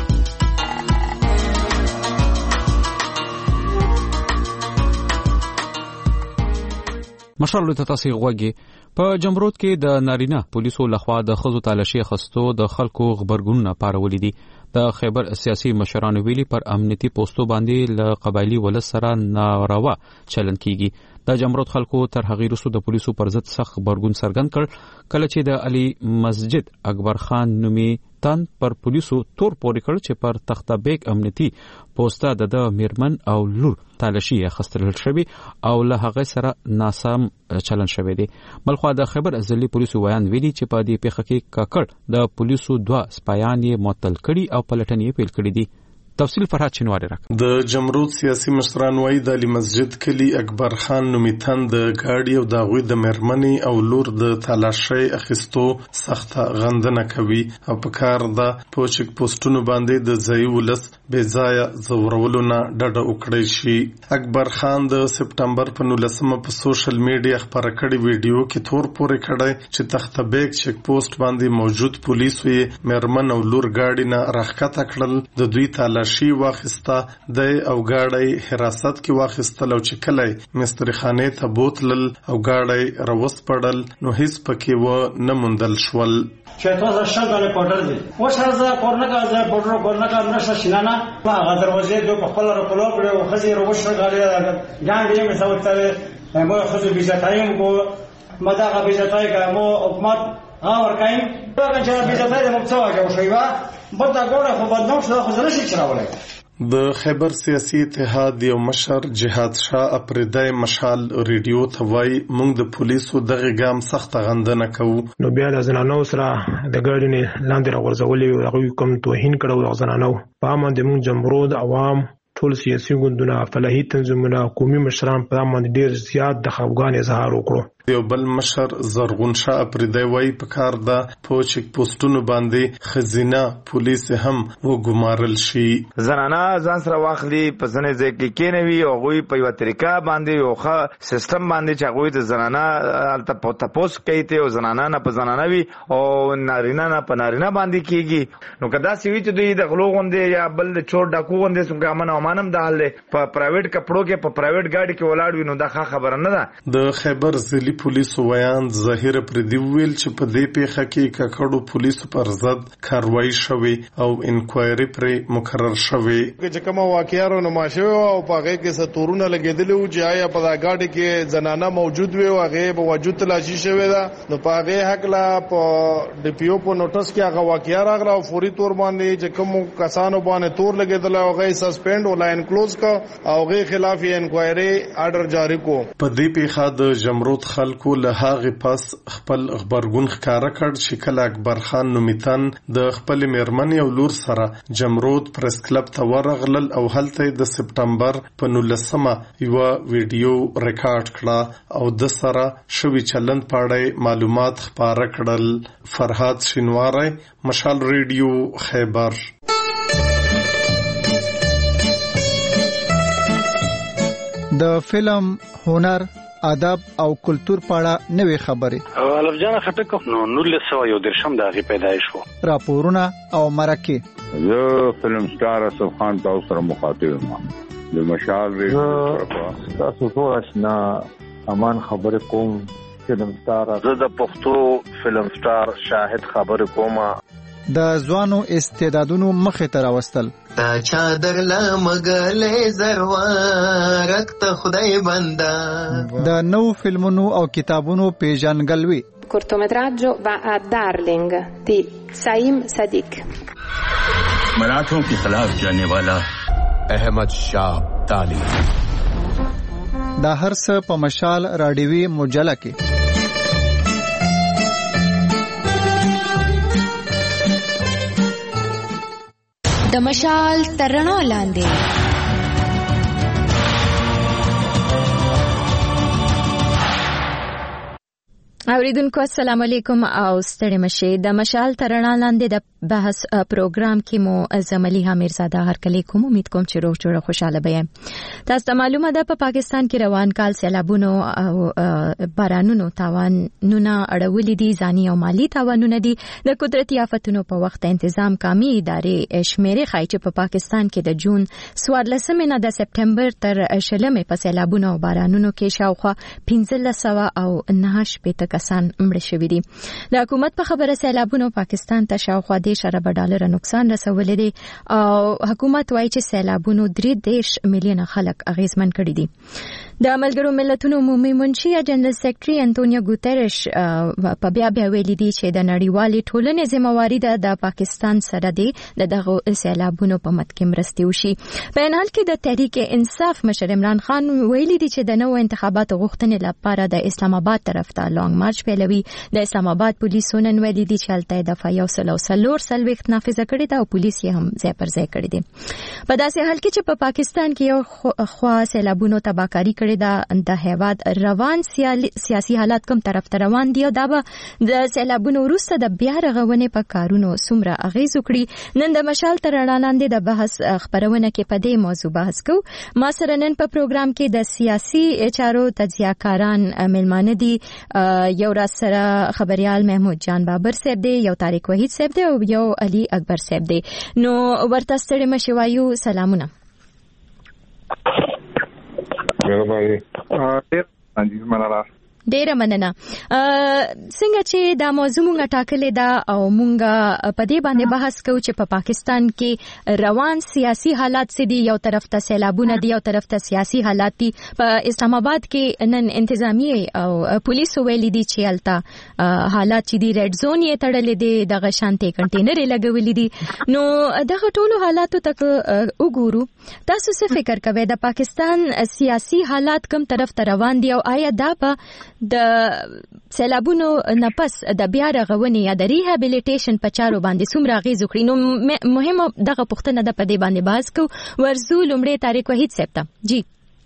مشال ته تاسو غوږی په جمرود کې د نارینه پولیسو لخوا د خزو تلاشي خستو د خلکو خبرګونونه پارولې دي. د خیبر سیاسي مشرانو ویلي پر امنیتي پوسټو باندې ل قبایلی ولس سره ناروا چلن کیږي. د جمرود خلکو تر هغې وروسته د پولیسو پر ضد سخت خبرګون څرګند کړ کله چې د علي مسجد اکبر خان نومي تن پر پولیسو تور پورې کړ چې پر تخته بیگ امنیتي پوسټه د میرمن او لور تلاشي اخیستل شوی او له هغه سره ناسم چلن شوی دی. بلخو د خیبر ضلعي پولیسو ویان ویلي چې په دې پیښه کې کاکړ د پولیسو دوه سپایان یې معطل کړي او پلټنې پیل کړې دي. تفصیل فرحت شنواری راک.
د جمرود سیاسي مشران وایي د علي مسجد کلی اکبر خان نومیتن د گاډي او د غوی د مرمنې او لور د تلاشي اخیستو سخت غندنه کوي او په کار د پوچک پوسټونو باندې د ځای ولس بې ځای زورولو نه ډډه وکړي شي. اکبر خان د سپټمبر په نولسمه په سوشل میډیا خبره کړې ویډیو کې تور پورې کړی چې تخته بیگ چک پوسټ باندې موجود پولیسو یې مرمن او لور گاډي نه راخکته کړل. د دوی تلاشي شي واخسته د او گاډي حراست کې واخستل او چې کله مستری خانه ته بوتلل او گاډي روس پړل نو هیڅ پکې و نه مندل شول.
چې تاسو شګاله پټر دي و شرزه کورنګه ځای پټر کورنګه نشه شینانا هغه دروازې د خپل رکلو کړو خزي رو شګاله ګاندې مې سوتل مو خزي بيځتایم کو مداغه بيځتای کوم حکومت ها ورکایم دا چې بيځتای د مڅوا جو شویوا بدا ګوره خو بدنام شو خو زنه شي چراولای.
د خیبر سیاسي اتحاد یو مشر جهاد شاه اپریدای مشال ریډیو ته وایي موږ د پولیسو دغه ګام سخت غندنه کوو.
نو بیا د زنانو سره د ګاډي نه لاندې راغورځولې هغه کوم توهین کړو د زنانو په امن د موږ جمهوریت عوام ټول سیاسي ګوندونه فلاحي تنظیمونه قومي مشران په امن ډیر زیات د خفګان اظهار وکړو.
یو بل مشر زرغون شاه اپریدای وایي په کار د پوچک پوسټونو باندې خزینه پولیس هم وګمارل شي.
زنانه ځان سره واخلي په ځنې ځای کې کېنوي او غوي په یو طریقه باندې یو ښه سیستم باندې چې غوي د زنانه الته په تاسو کوي ته زنانه نه په زنانه وي او نارینه نه په نارینه باندې کیږي. نو کدا سی وی چې دوی د غلو غوندې یا بل چور ډاکو غوندې څنګه امن او امانم د حل په پرایویټ کپړو کې په پرایویټ گاډي کې ولاړ وي نو دا ښه خبره نه ده.
د خیبر ضلعي پولیسو ویان ظاهر پردی ویل چې په دې پیښه کې ککړو پولیسو پر ضد کاروایی شوې او انکوایري پر مقرر شوې.
چې کومه واقعیا رونما شوې او په هغه کې ستورونه لګیدل او چې آیا په دا گاډي کې زنانه موجود وي او هغه په وجود تلاشي شوې ده نو په هغه حق لا په ډي پی او په نوټس کې هغه واقعیا راغله او فوري تور باندې چې کوم کسانو باندې تور لګیدل او هغه سسپند او لاین کلوز کا او هغه خلاف انکوایري آرډر جاری کو.
په دې پیښه د جمرود خلکو له هغه پس خپل خبرګون ښکارا کړ چې کله اکبر خان نومیتن د خپل میرمنې او لور سره جمرود پریس کلب ته ورغلل او هلته د سپټمبر په نولسمه یو ویډیو ریکارډ کړه او د سره شوی چلند پاړې معلومات خبره کړل. فرحات شینواری مشال ریډیو خیبر.
د فلم هنر ادب او کلچر پاړه نوې خبرې
الف جان خټک نو نولس سو یو درشم د هغه پیدایش وو.
راپورونه او مرکه
زه فلم سٹار اسف خان تاسو سره مخاطب یم د مشال ریډیو تاسو ته آشنا امان خبر کوم
فلم سټار.
زه د پښتو فلم سټار شاهد خبر کوم.
د ځوانو استعدادونو مخې ته راوستل.
تا چادر لا مګلې زروارک ته خدای بندا.
د نو فلمونو او کتابونو پیژنګلوي.
cortometraggio va a Darling di Saim Sadiq.
मराठों के खिलाफ जाने वाला अहमद शाह अब्दाली.
دا هر څه په مشال راډیوي مجله کې.
د مشال ترڼا لاندې. اوریدونکو السلام علیکم او ستړي مشه. د مشال ترڼا لاندې د بحث پروګرام کې مو زملی حمیرزاده هرکلی کوم. امید کوم چې روغ جوړ خوشاله به. تاسو ته معلومه ده په پاکستان کې روان کال سیلابونو او بارانونو تاوانونه اړولې دي، ځاني او مالی تاوانونه دي. د قدرتي آفتونو په وخت تنظیم کامي ادارې شمیرې ښایي چې په پاکستان کې د جون څوارلسمې نه د سپټمبر تر شلمې په سیلابونو او بارانونو کې شاوخوا پنځلس سوه او نهه شپېته کسان مړه شوي دي. د حکومت په خبره سیلابونو پاکستان ته شاوخوا دېرش اربه ډالر نقصان رسولی دی او حکومت وایي چې سیلابونو درې دېرش میلیونه خلک اغیزمن کړي دي. د ملګرو ملتونو عمومي منشي یا جنرال سیکرټري انټونیو ګوتریش په بیا بیا ویلي دي چې د نړیوالې ټولنې ذمہواري ده د پاکستان سره دی د دغه سیلابونو په مد کې مرستې وشي. په حال کې د تحریک انصاف مشر عمران خان ویلي دي چې د نوو انتخاباتو غوښتنې لپاره د اسلام آباد طرف ته لانګ مارچ پیلوي. د اسلام آباد پولیسو نن ویلي دي چې هلته دفعه یو سل او څلور څلوېښت نافذه کړې ده او پولیس یې هم ځای پر ځای کړي دي. په داسې حال کې چې په پاکستان کې یو خوا سیلابونو تباهکاري کړې ده، د هیواد روان سیاسي حالات کوم طرف ته روان دي او دا به د سیلابونو وروسته د بیا رغونې په کارونو څومره اغیز وکړي. نن د مشال ترڼا لاندې د بحث خبرونه کې په دې موضوع بحث کوو. ما سره نن په پروګرام کې د سیاسي چارو تجزیه‌کاران مېلمانه دي. یو را سره خبريال محمود جان بابر صاحب دی، یو طارق وحید صاحب دی او یو علي اکبر صاحب دی. نو ورته ستړي مشي وایو. سلامونه. ډیره مننه. څنګه چې دا موضوع مونږه ټاکلې ده او مونږه په دې باندې بحث کوو چې په پا پاکستان کې روان سیاسي حالات څه دي. یو طرف ته سیلابونه دي، یو طرف ته سیاسي حالات دي. په اسلام آباد کې نن انتظامی او پولیسو ویلي دي چې هلته حالات چې دي ریډ زون یې تړلې دي، دغه شانتي کنټینر یې لګولې دي. نو دغه ټولو حالاتو ته وګورو. تاسو څه فکر کوئ د پاکستان سیاسي حالات کوم طرف ته روان دي او آیا دا به د سیلابونو نه پس د بیا رغونې یا د ریهابیلیټیشن په چارو باندې څومره اغیز وکړي؟ نو مهمه دغه پوښتنه ده، په دې باندې بحث کوو. ورزو لومړی طارق وحید صاحب ته. جی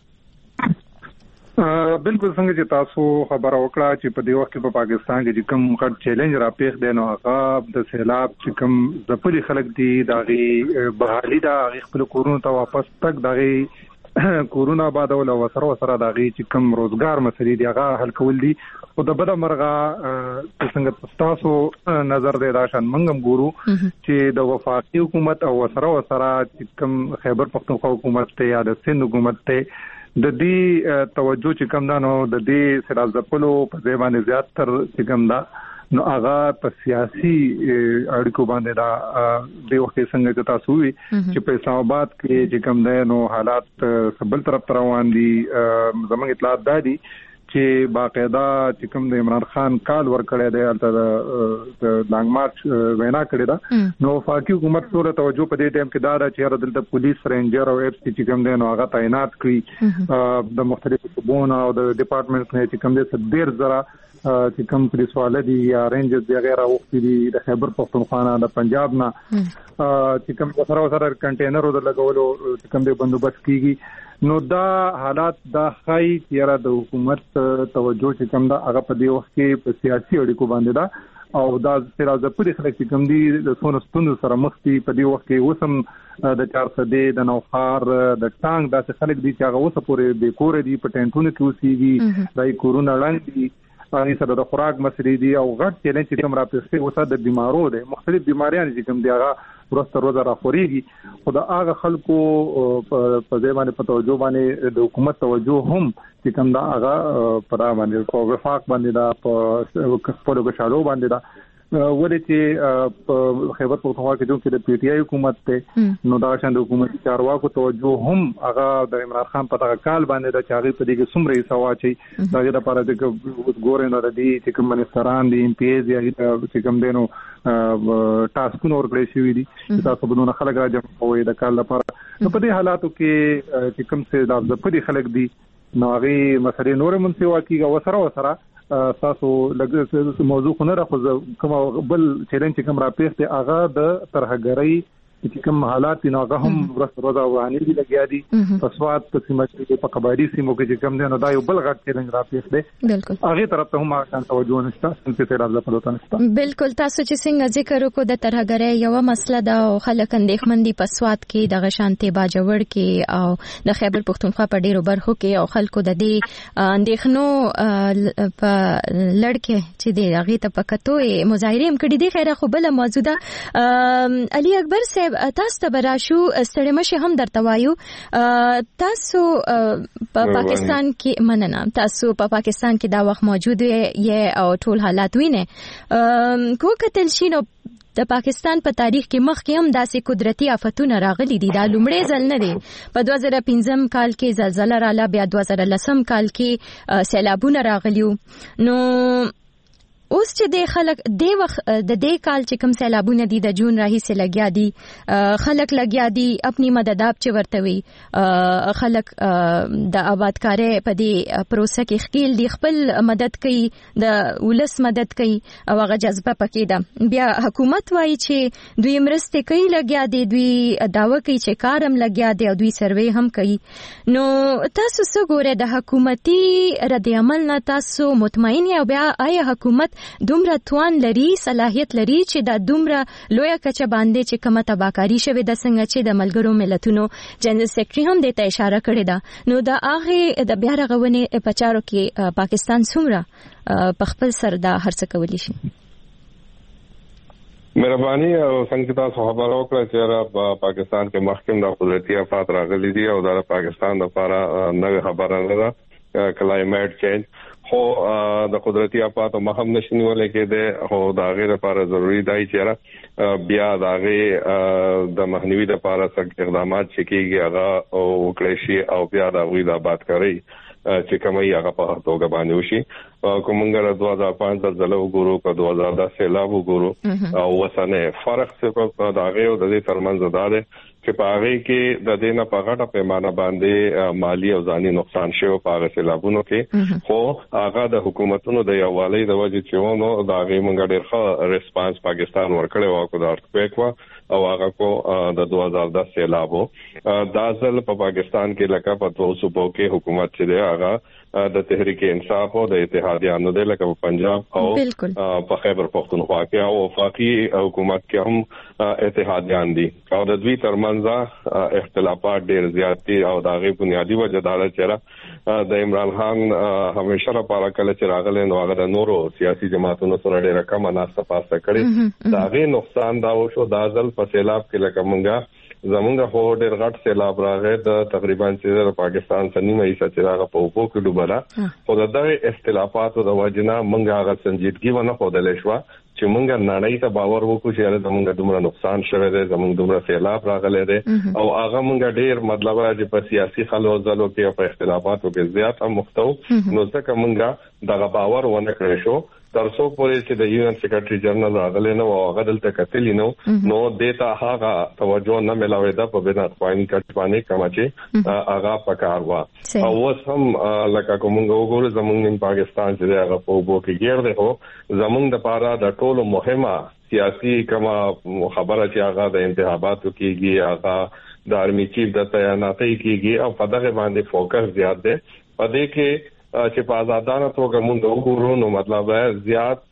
بالکل څنګه چې تاسو خبره وکړه چې په دې وخت کې په پاکستان کې کوم غټ چیلنج را پیښ دی نو هغه د سیلاب چې کوم ځپلي خلک دي دغه بحالي دا خپل کورونو ته واپس تک دغه کورونا آبادول او سره سره دغه چې کوم روزګار مسلې دی هغه حل کول دي. او د بده مرغه څنګه تاسو نظر دی دا شان منګم ګورو چې د وفاقي حکومت او سره سره چې کوم خیبر پختونخوا حکومت ته یا د سند حکومت ته د دې توجه چې کوم دا نو د دې سره ځپلو په ځای باندې زیات تر چې کوم دا نو هغه په سیاسي اړیکو باندې دا د وخت څنګه چې تاسو وی چې په اسلام آباد کې چې کوم دی نو حالات بل طرف ته روان دي. زموږ اطلاعات دادي چې باقاعده چې کوم د عمران خان کال ور کړی دی البته د لانګ مارچ وینا کړی دا نو وفاقي حکومت ټول توجه په دې ټیم کې دا چې هر دلته پولیس رینجر او اف سی چې کوم دی نو هغه تعینات کړی د مختلفو صوبونو او د ډپارټمنټ نه چې کوم دی ډیر زره چې کوم پولیس والدي یا رینجر دی غیره وخت دي د خیبر پختونخوا د پنجاب نه چې کوم سره سره کنټینر ود لګولو چې کوم دی بندوبست کیږي نو دا حالات دا خای چې را د حکومت توجه چې کوم دا هغه په دی وخت کې په سیاسي اړیکو باندې دا او دا سره د پولیس خلک چې کوم دي د سونو ستوند سره مخ دي په دی وخت کې وسم د چار سدې د نوخار د ټانګ د خلک دي چې هغه وسه پورې د کور دي په ټینټونو کې اوسېږي دای کورونا لاندې دي ان سره د خوراک مسلې دي او غټ چیلنج چې کوم را پېښې وسه د بیمارو دي مختلف بیماریاں چې کوم دی هغه ورسته روزه راخوريږي خو دا هغه خلکو په ځای باندې په توجه باندې د حکومت توجه هم چې کوم دا هغه پر باندې په وفاق باندې دا په خپل غشالو باندې دا ولې چې په خیبر پختونخوا کې چې د پی ټ آی حکومت ته نو دا شاند حکومت چارواکو توجه هم هغه د عمران خان په دغه کال باندې د چاغي په دغه سمري سواچي دغه لپاره د ګورنر د دې چې کوم منستران دي ام پی ایز یا چې کوم دینو ټاسکونه ورکړي شوی دي چې تاسو بدون خلک راځي کوی د کال لپاره نو په دې حالاتو کې چې کوم څه د ځپدي خلک دي نو هغه مسلې نور منځ واکیږي وسره وسره تاسو لږ موضوع خو نه راخو کوم بل چیلنج کوم را پیښته هغه د ترهګرۍ چې کوم حالات نو هغه هم ورسره روزه وانه دي لګیا دي په سواد په سیمه کې په قبایلی سیمو کې چې کوم دی نو دا یو بل غټ چیلنج را پیښته
بالکل
هغه طرف ته هم کان توجه نشته څنګه ته راځي په دوه نشته
بالکل تاسو چې څنګه ذکر وکړو د ترهګرۍ یو مسله دا خلک اندېښمن دي په سواد کې د غشانته باجوړ کې او د خیبر پختونخوا په ډیرو برخو کې او خلکو د دې اندېښنو په لړکه چې دی هغه ته پکتوې مظاهره هم کړې دي خیره خو بل موجوده علي اکبر صاحب تاسو ته براشو ستړي مشه هم درته وایو تاسو په پاکستان کې مننه تاسو په پاکستان کې دا وخت موجود یې او ټول حالات وینه کو کتل شینو د پاکستان په تاریخ کې مخکې هم داسې قدرتي آفتونه راغلي دي دا لومړی ځل نه دی په دوه زره پنځم کال کې زلزلہ رااله بیا دوه زره لسم کال کې سیلابونه راغلیو نو اوس چې د خلک د وخت د دې کال چې کوم سیلابونه دي د جون راهیسې لګیا دي خلک لګیا دي خپل مدداب چې ورتوي خلک د آبادکاري په دې پروسه کې خپل دي خپل مدد کوي د ولس مدد کوي او هغه جذبه پکې ده بیا حکومت وایي چې دوی مرسته کوي لګیا دي دوی داوا کوي چې کارم لګیا دي او دوی سروي هم کوي نو تاسو څه ګوره د حکومتي رد عمل نه تاسو مطمئن یاست بیا آیا حکومت دومره توان لري صلاحیت لري چې دا دومره لویه کچه باندې چې کومه تباکاری شوه د څنګه چې د ملګرو ملتونو جنرال سیکریټري هم د ته اشاره کړې ده نو دا هغه د بیا رغونې په چارو کې پاکستان څومره په خپل سر دا هرڅه کولی شي
مهرباني او څنګه تاسو خبرو کړئ چې پاکستان کې محکم د قدرتي افات راغلي دي او د پاکستان لپاره نوې خبره ده کلایمټ چینج خو د قدرتي افات مهم نشنیول کېده خو دا غیر لپاره ضروری دی چې بیا دا غي د مخنیوي لپاره څنګه اقدامات شکیږي هغه او کړی شي او بیا دا غوي د آباد کوي چې کومه یې هغه په توګه باندې وشي کومنګره دوه هزار پنځه زله وګورو په دوه هزار دس سیلاب وګورو او وسنه فرق څه په دا غي او د دې ترمنځ دا ده چې په هغه کې د دې نه په غټه پیمانه باندې مالی او ځاني نقصان شوی په هغه سیلابونو کې خو هغه د حکومتونو د یووالي د وجې چې ونه دا غي مونږ ډېر ښه ریسپانس پاکستان ورکړی و کو د ارتکویک و او هغه کو د دوه هزار دس سیلابو دا ځل په پاکستان کې لکه په دوه صوبو کې حکومت چې دی هغه د تحریک انصاف او د اتحادیانو د لکه په پنجاب او په خیبر پختونخوا کې او وفاقي حکومت کې هم اتحادیان دي او د دوی ترمنځ اختلافات ډېر زیات دي او دا غي بنیادی وجه دا چې د عمران خان همیشه لپاره کله چې راغله نو هغه د نورو سیاسي جماعتونو سره ډېر کم ناسته پاسته کړي دا غي نقصان دا وشو دا ځل په سیلاب کې لکه مونږه زمونږ هو ډېر غټ سیلاب راغی د تقریبا چې د پاکستان سنیمه یې چې راغه په اوپو کې ډوبله خو د دغه اختلافاتو د وجنه مونږه هغه سنجیدګي ونه خودلې شو چې مونږ نړۍ ته باور وکړو چې زمونږ دومره نقصان شوه دی زمونږ دومره سیلاب راغلی دی او هغه مونږ ډېر مطلب چې په سیاسي خلو ځلو کې په اختلافاتو کې زیات هم مختو نو ځکه مونږه دغه باور ونه کړی شو ترڅو پورې چې د یو ان سیکریټري جنرال راغلی نو هغه دلته کتلی نو نو دیتا هغه توجه نه ملاوي دا په بنا خواني کټ باندې کما چې هغه پکار وا او اوس هم لکه کومه وګورو زمونږ پاکستان چې هغه په وبو کې ګیر دی هو زمونږ د پاره د ټولو مهمه سیاسي کما خبره چې هغه د انتخاباتو کېږي هغه د آرمي چیف د تعیناتي کېږي او په دغه باندې فوکس زیات دی په دې کې چې په آزادانه توګه مونږ وګورو نو مطلب زیات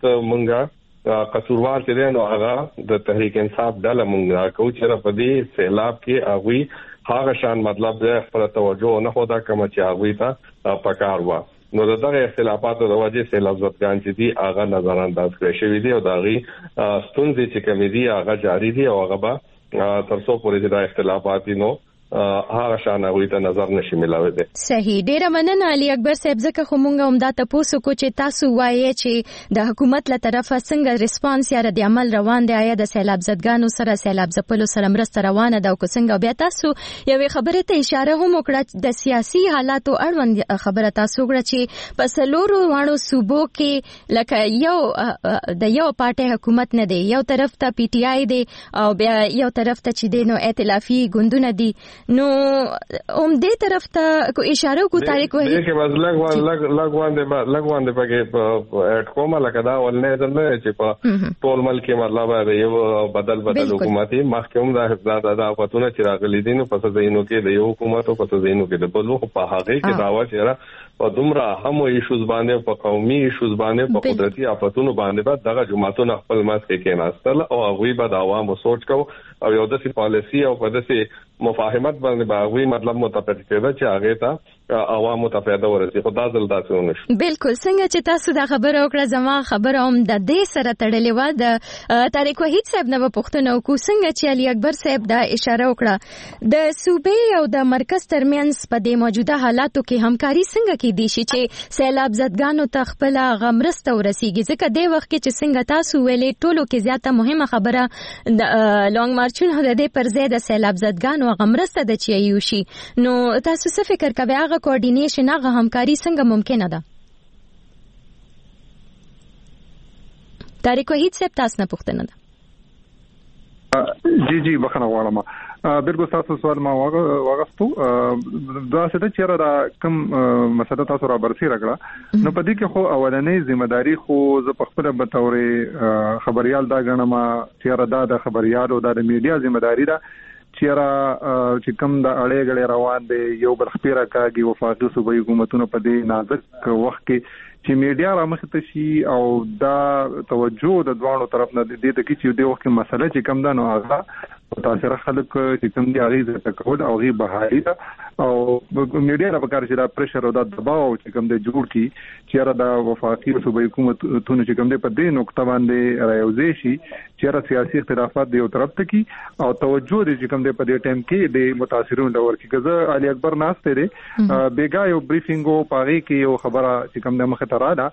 مونږه قصوروار چې دی نو هغه د تحریک انصاف ډله مونږه کوي چې په دې سیلاب کې هغه هغه شان مطلب خپل توجه نه هودا کوم چې هغه ته پکار و نو دغه اختلافاتو د وجې سیلاب ځکان چې دی هغه نظر انداز کړی شوی دی او دغه ستونزې چې کومې دي هغه جاری دي او هغه به تر څو پورې دا اختلافات نو هغه شان غوي ته نظر نشي ملاوي دي.
صحیح. ډیره مننه علي اکبر صاحب. ځکه خو مونږه هم دا تاسو کو چې تاسو وایي چې د حکومت له طرفه څنګه ریسپانس یا د عمل روان دی، آیا د سیلاب زدګانو سره سیلاب ځپلو سره مرسته روانه ده او څنګه. بیا تاسو یوې خبرې ته اشاره هم وکړه د سیاسي حالاتو اړوند خبره تاسو وکړه چې په سلورو وانو صوبو کې لکه یو د یو پارټي حکومت نه دی، یو طرف ته پی ټی آی دی او بیا یو طرف ته چې دینو ائتلافي ګوندونه دي. نو اوم دې طرف ته کو اشاره کو تاریخ وایي
دغه بس لګ لګ لګ باندې لګ باندې پکې اټ کومه لکه دا ولنه دلته چې په ټول ملک مطلب یو بدل بدل حکومتي محکوم دا دا دا پتونه چې راغلي دي نو پس زینو کې د یو حکومت او پس زینو کې د بلو په هغه کې داوا چې په دومره هم ایشوز باندې په قومي ایشوز باندې په قدرتي آفتونو باندې بعد دغه جماعتونو خپل ماس کې کېناستل او هغه به د عوامو سوچ کو او یو د پالیسی او په دسي مفاهمت باندې باغوي مطلب متفق کېده چې هغه ته عوامو ته فائدہ ورسي. خدا زل داسې ونشي.
بالکل څنګه چې تاسو دا خبره وکړه زما خبره هم د دې سره تړلې و. د طارق وحید صاحب نه پوښتنه وکړو څنګه چې علي اکبر صاحب دا اشاره وکړه د صوبې او د مرکز ترمنځ په دې موجوده حالاتو کې همکاري څنګه کې دي شي چې سیلاب زدګانو ته خپل غمرسته ورسیږي. ځکه د وخت کې چې څنګه تاسو ویلې ټولو کې زیاته مهمه خبره د لونګ مارچون د دې پر ضد د سیلاب زدګانو غمرسته د چي یو شي. نو تاسو څه فکر کوئ هغه کوارډینیشن هغه همکاري څنګه ممکنه ده؟ طارق وحید صاحب تاسو نه پوښتنه ده.
جی جی بخنه غواړم. بالکل تاسو سوال ما واغستو دا څه د چیرې دا کم مسله تاسو را برسي راغله نو پدې کې خو اولنې ځمېداري خو ز په خپل به تورې خبريال دا غنم چیرې دا د خبريال او د میډیا ځمېداري دا چیرې چې کوم د اړې غړې روان دي یو بل خبره کوي وفاقي صوبایي حکومتونو په دې نازک وخت کې چې میډیا رامخته شي او دا توجه د دوانو طرف نه دي ته چې د وخت مسله چې کوم ده نو هغه تاثیر خلک چې کوم دي هغه ته کول او غي بهاري ده او میډیا را پکار چې دا پریشر او دا دباو چې کوم دي جوړ کی چې را د وفاقي صوبایي حکومتونو چې کوم دي په دې نقطه باندې رايوځي شي چې سیاسي اختلافات دی او طرف ته کی او توجه دي چې کوم دي په دې ټیم کې د متاثرونو لور کې ګزه علي اکبر ناشته دي بیګا یو بریفینګ او پاره کې یو خبره چې کوم د مخ ته را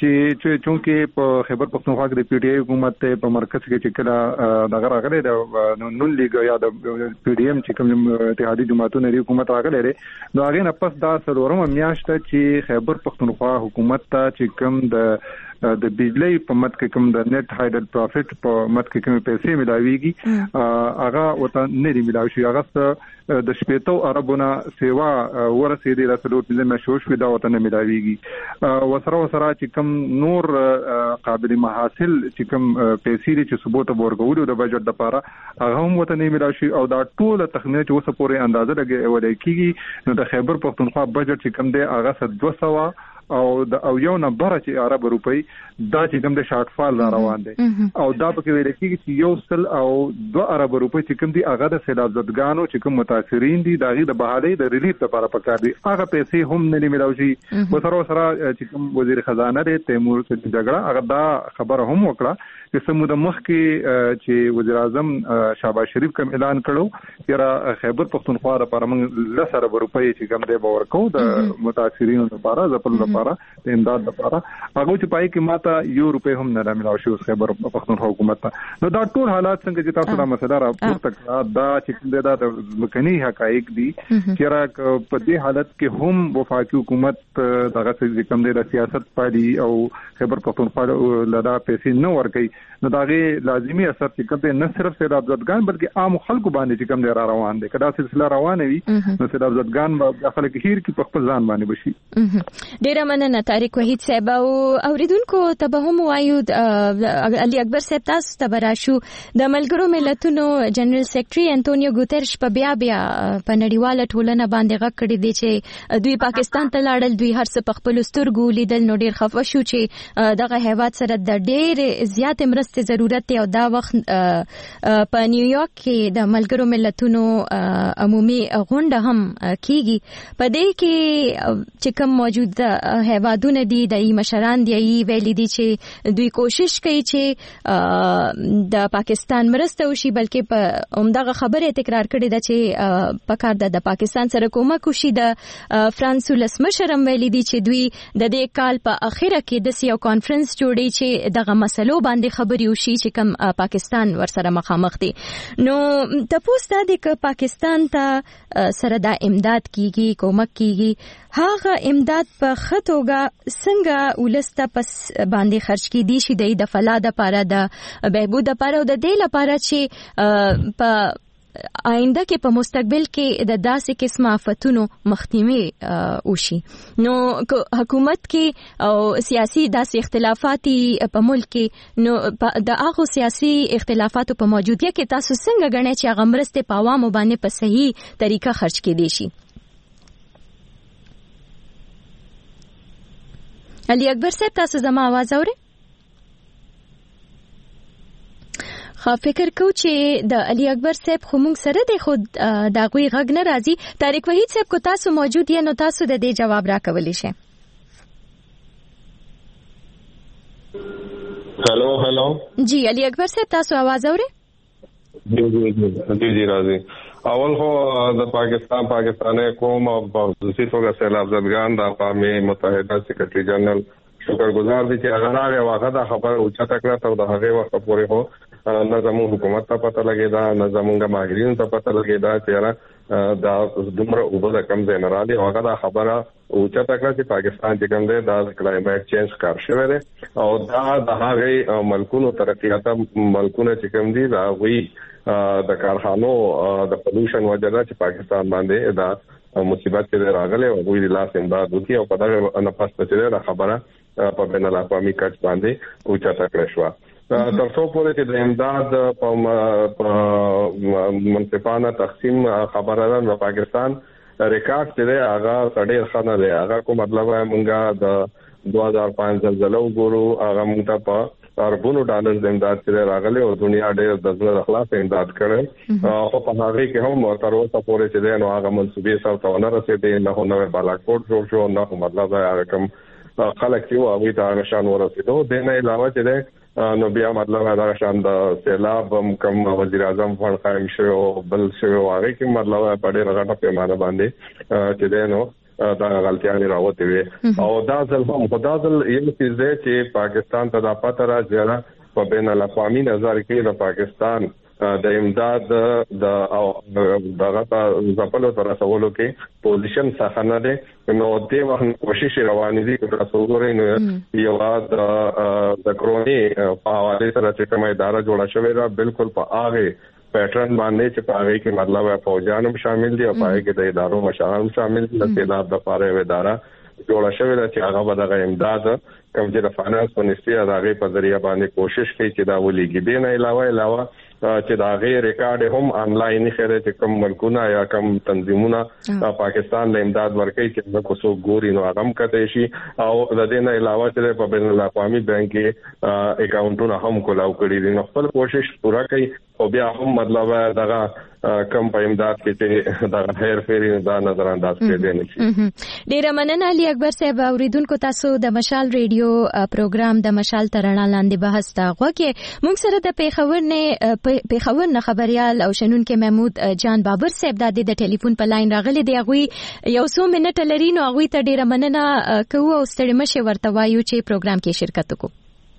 چې چونکه په خیبر پختونخوا کې د پی ټی آی حکومت په مرکز کې چې کله دغه راغلی د نون لیگ یا د پی ډی ایم چې کوم اتحادیه جماعتونو لري حکومت راغلی لري نو هغه نه پس دا سلورم میاشت چې خیبر پختونخوا حکومت ته چې کوم د د بجلی په مت کې کوم د نت هایډل پروفټ په مت کې کوم پیسې ملاويږي هغه وته نه دی ملاوي شي. هغه د شپېتو اربونه سیوا ورسېدي د سلوت لمه شوش ودا وته نه ملاويږي. وسره وسره چې کوم نور قابل محاصل چې کوم پیسې چې ثبوت ورغولو د بجټ لپاره هغه هم وته نه ملاوي شي او دا ټول تخمینه چې اوسه پورې اندازه لګي ولې کیږي نو د خیبر پختونخوا بجټ چې کوم دی هغه دوه سوه او د او یو نمبر چې عرب روپی دا چې کوم د شارټ فال را روان دي او دا په کې ویل کېږي چې یو سل او دوه عرب روپی چې کوم دي هغه د سیلاب زدګانو چې کوم متاثرین دي دا غي د بهالي د ریلیف لپاره پکار دي هغه پیسې هم نه ملوي. وسره وسره چې کوم وزیر خزانه دی تیمور څخه جګړه هغه دا خبره هم وکړه چې سمود مخ کې چې وزیر اعظم شهباز شریف کوم اعلان کړو چې خیبر پختونخوا لپاره موږ لسره روپی چې کوم دی باور کوو د متاثرین لپاره ځپل لپاره د امداد لپاره هغه چې پای کې ماته یو روپے هم نه ملاوي شو خیبر پختونخوا حکومت ته. نو دا ټول حالات څنګه چې تاسو دا مسله راپورته کړه دا چې د مکني حقایق دي چې را په دې حالت کې هم وفاقي حکومت دغه څه کوم د سیاست پالي او خیبر پختونخوا لدا پیسې نه ورکړي نو داغه لازمي اثر چې کوم نه صرف سیلاب زدګان بلکې عام خلکو باندې چې کوم دی را روان دي کدا سلسله روانه وي نو سیلاب زدګان په خلک هیر کې په خپل ځان باندې بشي.
ډیر مننه طارق وحید صاحب او اوریدونکو ته به هم وایو علي اکبر صاحب تاسو ته براشو د ملګرو ملتونو جنرال سیکریټري انټونیو ګوترش په بیا بیا په نړیواله ټولنه باندې غږ کړی دی چې دوی پاکستان ته لاړل دوی هر څه په خپل سترګو لیدل نو ډیر خفه شو چې دغه هیواد سره د ډیر زیات مرسته ضرورت دی او دا وخت په نیویارک کې د ملګرو ملتونو عمومي غونډه هم کیږي په دې کې چې کوم موجود هیوادونه دي د مشران دی ویلي دي چې دوی کوشش کوي چې د پاکستان مرسته وشي بلکې په عمدغه خبره تکرار کړې ده چې پکار ده د پاکستان سره کومک وشي د فرانس ولس مشرم ویلي دي چې دوی د دې کال په اخیره کې د یو کانفرنس جوړي چې دغه مسلو باندې خبري وشي چې کوم پاکستان ورسره مخامخ دي. نو تاسو د دې پاکستان ته سره د امداد کیږي کومک کیږي هغه امداد په خطوګه څنګه ولسته پس باندې خرج کی دي شي د فلاح لپاره د بهبود لپاره او د دې لپاره چې په آینده کې په مستقبل کې د داسې قسمه آفتونو مخنیوي وشي. نو حکومت کې او سیاسي داسې اختلافاتي په ملک کې نو د هغه سیاسي اختلافاتو په موجودیت کې تاسو څنګه غنئ چې هغه مرسته په عوامو باندې په صحیح طریقه خرج کې دي شي؟ علي اکبر صاحب تاسو زما आवाज اورئ؟ خو فکر کو چې د علي اکبر صاحب خو موږ سره د خود دا غوي غږ نه راځي. طارق وحید صاحب کو تاسو موجود یې نو تاسو د دې جواب راکولی شئ.
هلو هلو
جی علي اکبر صاحب تاسو आवाज اورئ؟
جی جی جی جی راځي. اول خو د پاکستان پاکستاني قوم او خصوصي توګه سیلاب زدگان د اقوام متحده سیکریټري جنرال شکرګزار دي چې هغه هغه واخه د خبر اوچا تکړه ته د هغه وخت پورې هو نه زموږ حکومت ته پته لګیدا نه زموږ ماهرین ته پته لګیدا چې دا دومره وبد کم ځای نه را دي هغه د خبره اوچا تکړه چې پاکستان چې کوم دی دا کلایمټ چینج کار شوی دی او دا د هغه ملکونو ترقیاته ملکونه چې کوم دي دا وی د کارخانو د پولوشن وجه چې پاکستان باندې دا مصیبت کې راغله او وی د لاس امداد وکي او په دغه نه پاسته چې دا خبره په بین الاقوامي کچ باندې اوچا تکړه شو. ترڅو پورې چې د امداد په منصفانه تقسیم خبره ده نو پاکستان ریکارډ چې دی هغه ډېر ښه نه دی. هغه کو مطلب موږ د دوه هزار پنځه زلزلو ګورو هغه موږ په اربونو ډالر د امداد چې راغلي او دنیا ډېر د زړه خلاص امداد کړي او په هغه کې هم تر اوسه پورې چې دی نو هغه منسوبې سره ته نه رسیدي نه نو بالاکوټ جوړ شو نه مطلب هغه کوم خلک چې هغه ته نشان ورسېدو. د نه علاوه چې دی نو بیا مطلب دا شان د سیلاب کوم وزیر اعظم فن قائم شو بل شو هغه کې مطلب په ډېر غټه پیمانه باندې چې دی نو دا غلطیاں راوته وي او دا ځل هم په دا ځل یو څه دی چې پاکستان ته د پته راځي په بین الاقوامي نظر کې د پاکستان د امداد د او دغه ځپلو تر رسولو کې پوزیشن څخه نه دی نو د وخت کوشش روانې دي چې تاسو ګورئ نو یو د د کرونی په حواله سره چې کومه اداره جوړه شوې ده بالکل په هغه پیټرن باندې چې په هغه کې مطلب فوجان هم شامل دي او په هغه کې د ادارو مشران شامل دي. د سیلاب د پاره اداره جوړه شوې ده چې هغه به د امداد کوم چې د فاینانس منیسټري هغه په ذریعہ باندې کوشش کوي چې دا ولېږي. دې نه علاوه علاوه چې دا غیر ریکارډ هم انلاین خیره چې کوم ملکونه یا کوم تنظیمونه پاکستان له امداد ورکړي چې موږ کوڅو ګوري نو هغه کته شي او د دې نه علاوه چې په بین الاقوامي بانک کې اکاونټونه هم کولاو کړي دي نو خپل کوشش پورا کوي او بیا هم مطلب دغه کم په امداد کې چې دا هر فری دا نظر انداز کړي نه شي.
ډیر مننه علي اکبر صاحب. اوریدونکو تاسو د مشال ریډیو پروګرام د مشال ترڼا لاندې بحث تا غوږی موږ سره د پیښور نه پیښور نه خبريال او شنونکو محمود جان بابر صاحب د ټلیفون په لاین راغلي دی. غوي یو څو منټه لري نو غوي ته ډیر مننه کوو او ستړي مشه ورته وایو چې پروګرام کې شرکت وکړو.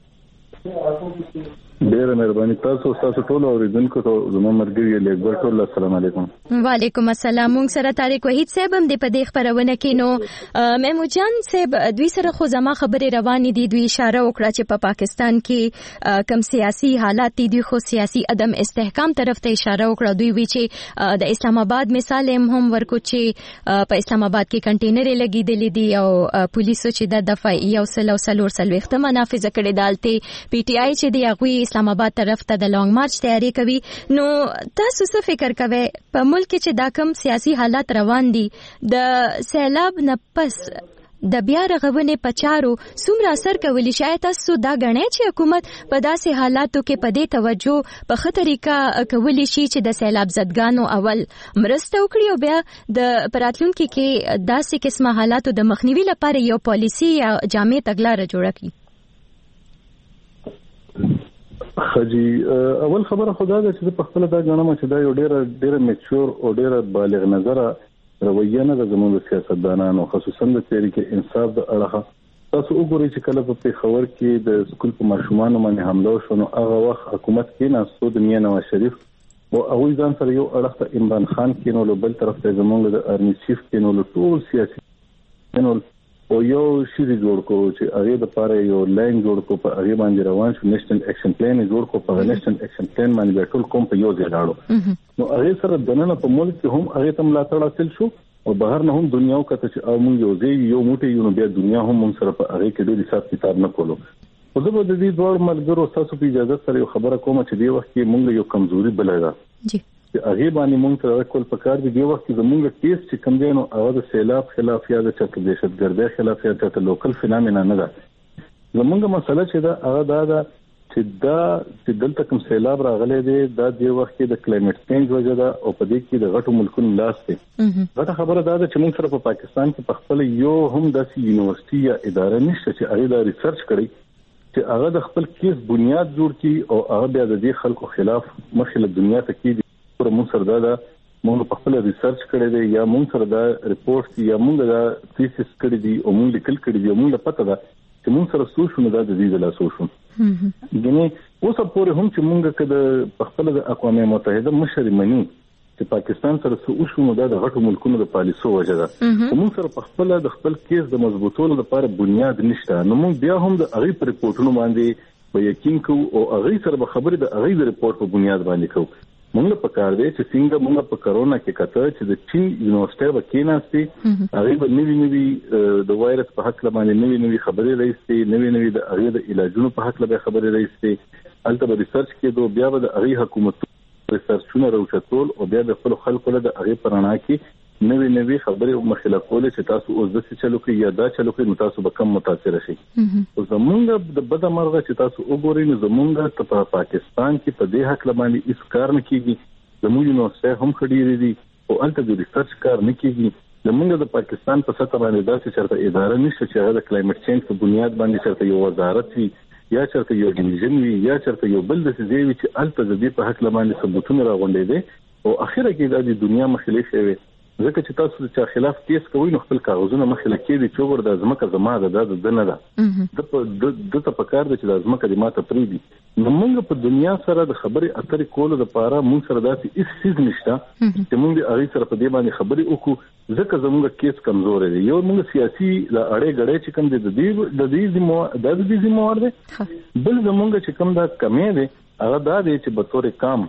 ډیره مهرباني تاسو تاسو ټول اوریدونکو ته زموږ مرګري علي اکبر ټول السلام علیکم.
وعلیکم السلام. موږ سره طارق وحید صاحب هم د پدې خبرونه کې نو محمود جان صاحب دوی سره خو زما خبره روانې دي. دوی اشاره وکړه چې په پاکستان کې کم سیاسي حالات دي خو سیاسي عدم استحکام طرف ته اشاره وکړه. دوی وی چې د اسلام آباد مثال هم ورکو چې په اسلام آباد کې کنټینر لګیدلې دي او پولیسو چې د دفاعي او سلو سلور سلوخته منافذ کړي دالته پی ټی آی چې دی هغه اسلام آباد طرف ته د لانګ مارچ تیاری کوي. نو تاسو څه فکر کوئ په ملک کې چې دا کوم سیاسي حالات روان دي د سیلاب نه پس د بیا رغونې په چارو څومره اثر کولی شي؟ تاسو دا غنئ چې حکومت په داسې حالاتو کې په دې توجه په ښه طریقه کولی شي چې د سیلاب زدګانو اول مرسته وکړي او بیا د پراتلونکو کې داسې قسمه حالاتو د مخنیوي لپاره یو پالیسی یا جامع تګلارې جوړه کړي؟
خجی اول خبره خدا ده چې په خپل دا غنم چې دا یو ډیره ډیره میچور او ډیره بالغ نظر رویه نه د زموږ سیاستدانانو خصوصا د تحریک انصاف د اړه. تاسو وګورئ چې کله په پیښور کې د سکول په ماشومان باندې حمله وشو نو هغه وخت حکومت کې ناسو د میا نواز شریف او هغه ځان سره یو اړه ته عمران خان کې نو بل طرف ته زموږ د ارمی چیف کې نو ټول سیاسي نو او یو شی جوړ کو چې هغه د پاره یو لاین جوړ کو په هغه باندې روان شو نېشنل اکشن پلان جوړ کو په نېشنل اکشن پلان باندې ټول کوم په یو ځای راړو نو هغه سره دنه په ملک کې هم هغه تم لا تړ حاصل شو او بهر نه هم دنیاو کته چې او موږ یو ځای یو موټی یو بیا دنیا هم موږ سره په هغه کې ډېر حساب کتاب نه کولو. په دغه د دې ډول ملګرو تاسو په اجازه سره یو خبره کوم چې دی وخت کې موږ یو کمزوري بلایدا جی چې هغه باندې موږ سره کول پکار دی دی وخت کې زموږ کیس چې کوم دی نو هغه د سیلاب خلاف یا د چت دهشتګردۍ خلاف یا د لوکل فینامنا نه ده. زموږ مسله چې دا هغه دا ده چې دا چې دلته کوم سیلاب راغلی دی دا د وخت کې د کلایمټ چینج وجه ده او په دې کې د غټو ملکونو لاس دی. غټه خبره دا ده چې موږ سره په پاکستان کې په خپل یو هم داسې یونیورسيټي یا اداره نشته چې هغه دا ریسرچ کړي چې هغه د خپل کیس بنیاد جوړ کړي او هغه بیا د دې خلکو خلاف مخله دنیا ته کې پر موږ سره دا ده موږ په خپل ریسرچ کړی دی یا موږ سره دا ریپورت یا موږ دا تھیسس کړی دی او موږ لیکل کړی دی موږ پته ده چې موږ سره سوشو نه دا د دې لا سوشو ګنې اوس په هم چې موږ کده په خپل د اقوام متحده مشر منی چې پاکستان سره سوشو نه دا د غټو ملکونو د پالیسو وجه ده موږ سره په خپل د خپل کیس د مضبوطولو لپاره بنیاد نشته نو موږ بیا هم د هغه پر ریپورتونو باندې به یقین کوو او هغه سره به خبره د هغه د ریپورت په بنیاد باندې کوو. موږ په کار دی چې څنګه موږ په کرونا کې کته چې د چین یونیورسيټي وکیناستي هغه به نوی نوی د وایرس په حق باندې نوی نوی خبرې راځي نوی نوی د هغه د علاجونو په حق به خبرې راځي البته به ریسرچ کېدو بیا به د هغه حکومت ریسرچونه راوچتول او بیا د خپل خلکو له هغه پرانا کې نوی نوی خبرې مخاله کولې چې تاسو اوس د څه چلو کې یا دا چلو کې نو تاسو به کم متاثر شئ. او زمونږ د بده مرغه چې تاسو وګورئ نو زمونږ په پاکستان کې په دې حق باندې هیڅ کار نه کیږي زموږ نو څه هم خډيري دي او البته د ریسرچ کار نه کیږي. زمونږ د پاکستان په سطح باندې داسې چرته اداره نشته چې هغه د کلایمټ چینج په بنیاد باندې چرته یو وزارت وي یا چرته یو ډیویژن وي یا چرته یو بل د څه وي چې البته د دې په حق باندې ثبوتونه راغونډي دي او اخیره کې د دنیا مخالف وي ځکه چې تاسو د چا خلاف کیس کوئ نو خپل کاغذونه مخاله کې دي چې ور د ازمکه زما د د نه ده د د ته پکار دي چې د ازمکه د ماته پری دي نو موږ په دنیا سره د خبرې اترې کولو لپاره موږ سره داسې هیڅ څه نشته چې موږ هغه سره په دې باندې خبرې وکړو ځکه زموږ کیس کمزور دی. یو موږ سیاسي لا اړې غړې چې کوم دي د دې د دې زمو د دې زمو ورده بل زموږ چې کوم دا کمې دي هغه دا دي چې به تورې کام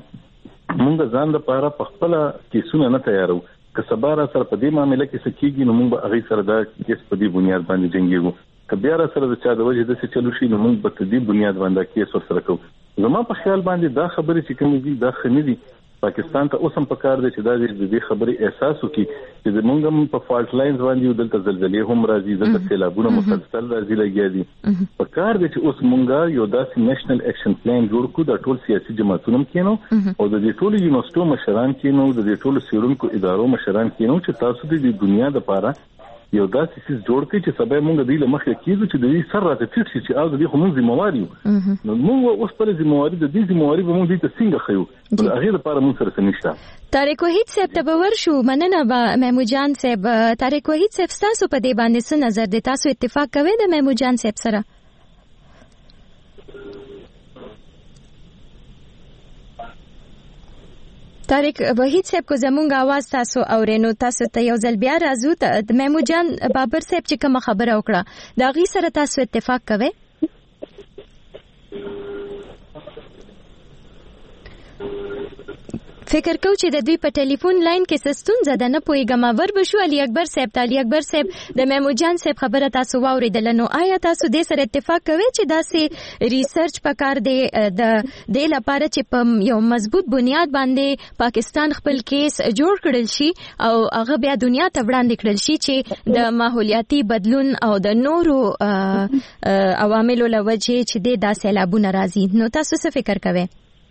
موږ ځان لپاره په خپل کیسونه نه تیارو که سبا سره په دې معاملې کې سکیږي نو موږ به هغه سره دا کیس په دې بنیاد باندې جنګیږو که بیا سره د چا د وجه د څه چلو شي نو موږ په دې بنیاد باندې کیس سره کوو. زما په خیال باندې دا خبرې چې کوم دي دا خني دي پاکستان ته اوسم په کار دی چې دا د دې خبرې احساس وکړي چې موږ هم په فالټ لاینز باندې دلته زلزلې هم راځي دلته سیلابونه مسلسل راځي لګیا دي په کار دی چې اوس موږ یو داسې نېشنل اکشن پلان جوړ کړو د ټول سیاسي جماعتونو کېنو او د دې ټول یونیورسيټو مشران کېنو د دې ټول سیرونکو ادارو مشران کېنو چې تاسو د دنیا لپاره یو داسې څه جوړ کړئ چې سبا موږ د دې لمخې کېږو چې د دې سر راته ټیټ شي چې او د دې خو موږ ذمہوار یو نو موږ اوس پر ذمہواری د دې ذمہواری به موږ دې ته څنګه خيو هغه لپاره موږ سره نشته.
طارق وحید صاحب ته باور شو مننه به محمود جان صاحب. طارق وحید صاحب تاسو په دې باندې څه نظر دی؟ تاسو اتفاق کوئ د محمود جان صاحب سره؟ طارق وحید صاحب کو زمونږ आवाज تاسو اورینو تاسو ته یو ځل بیا راځو ته محمود جان بابر صاحب چې کوم خبره وکړه دا غي سره تاسو اتفاق کوئ؟ فکر کو چې د دوی په ټلیفون لاین کې سستون زده نه پويګم ور بشو علي اکبر صاحب علي اکبر صاحب د محمود جان صاحب خبره تاسو واوریدل نو آیا تاسو د سره اتفاق کوئ چې داسې ریسرچ پکار دی د د لپاره چې په یو مضبوط بنیاد باندې پاکستان خپل کیس جوړ کړل شي او هغه بیا دنیا ته وړاندې کړل شي چې د ماحولیاتي بدلون او د نورو عواملو لوجه چې د داسې سیلابونه راځي نو تاسو څه فکر کوئ؟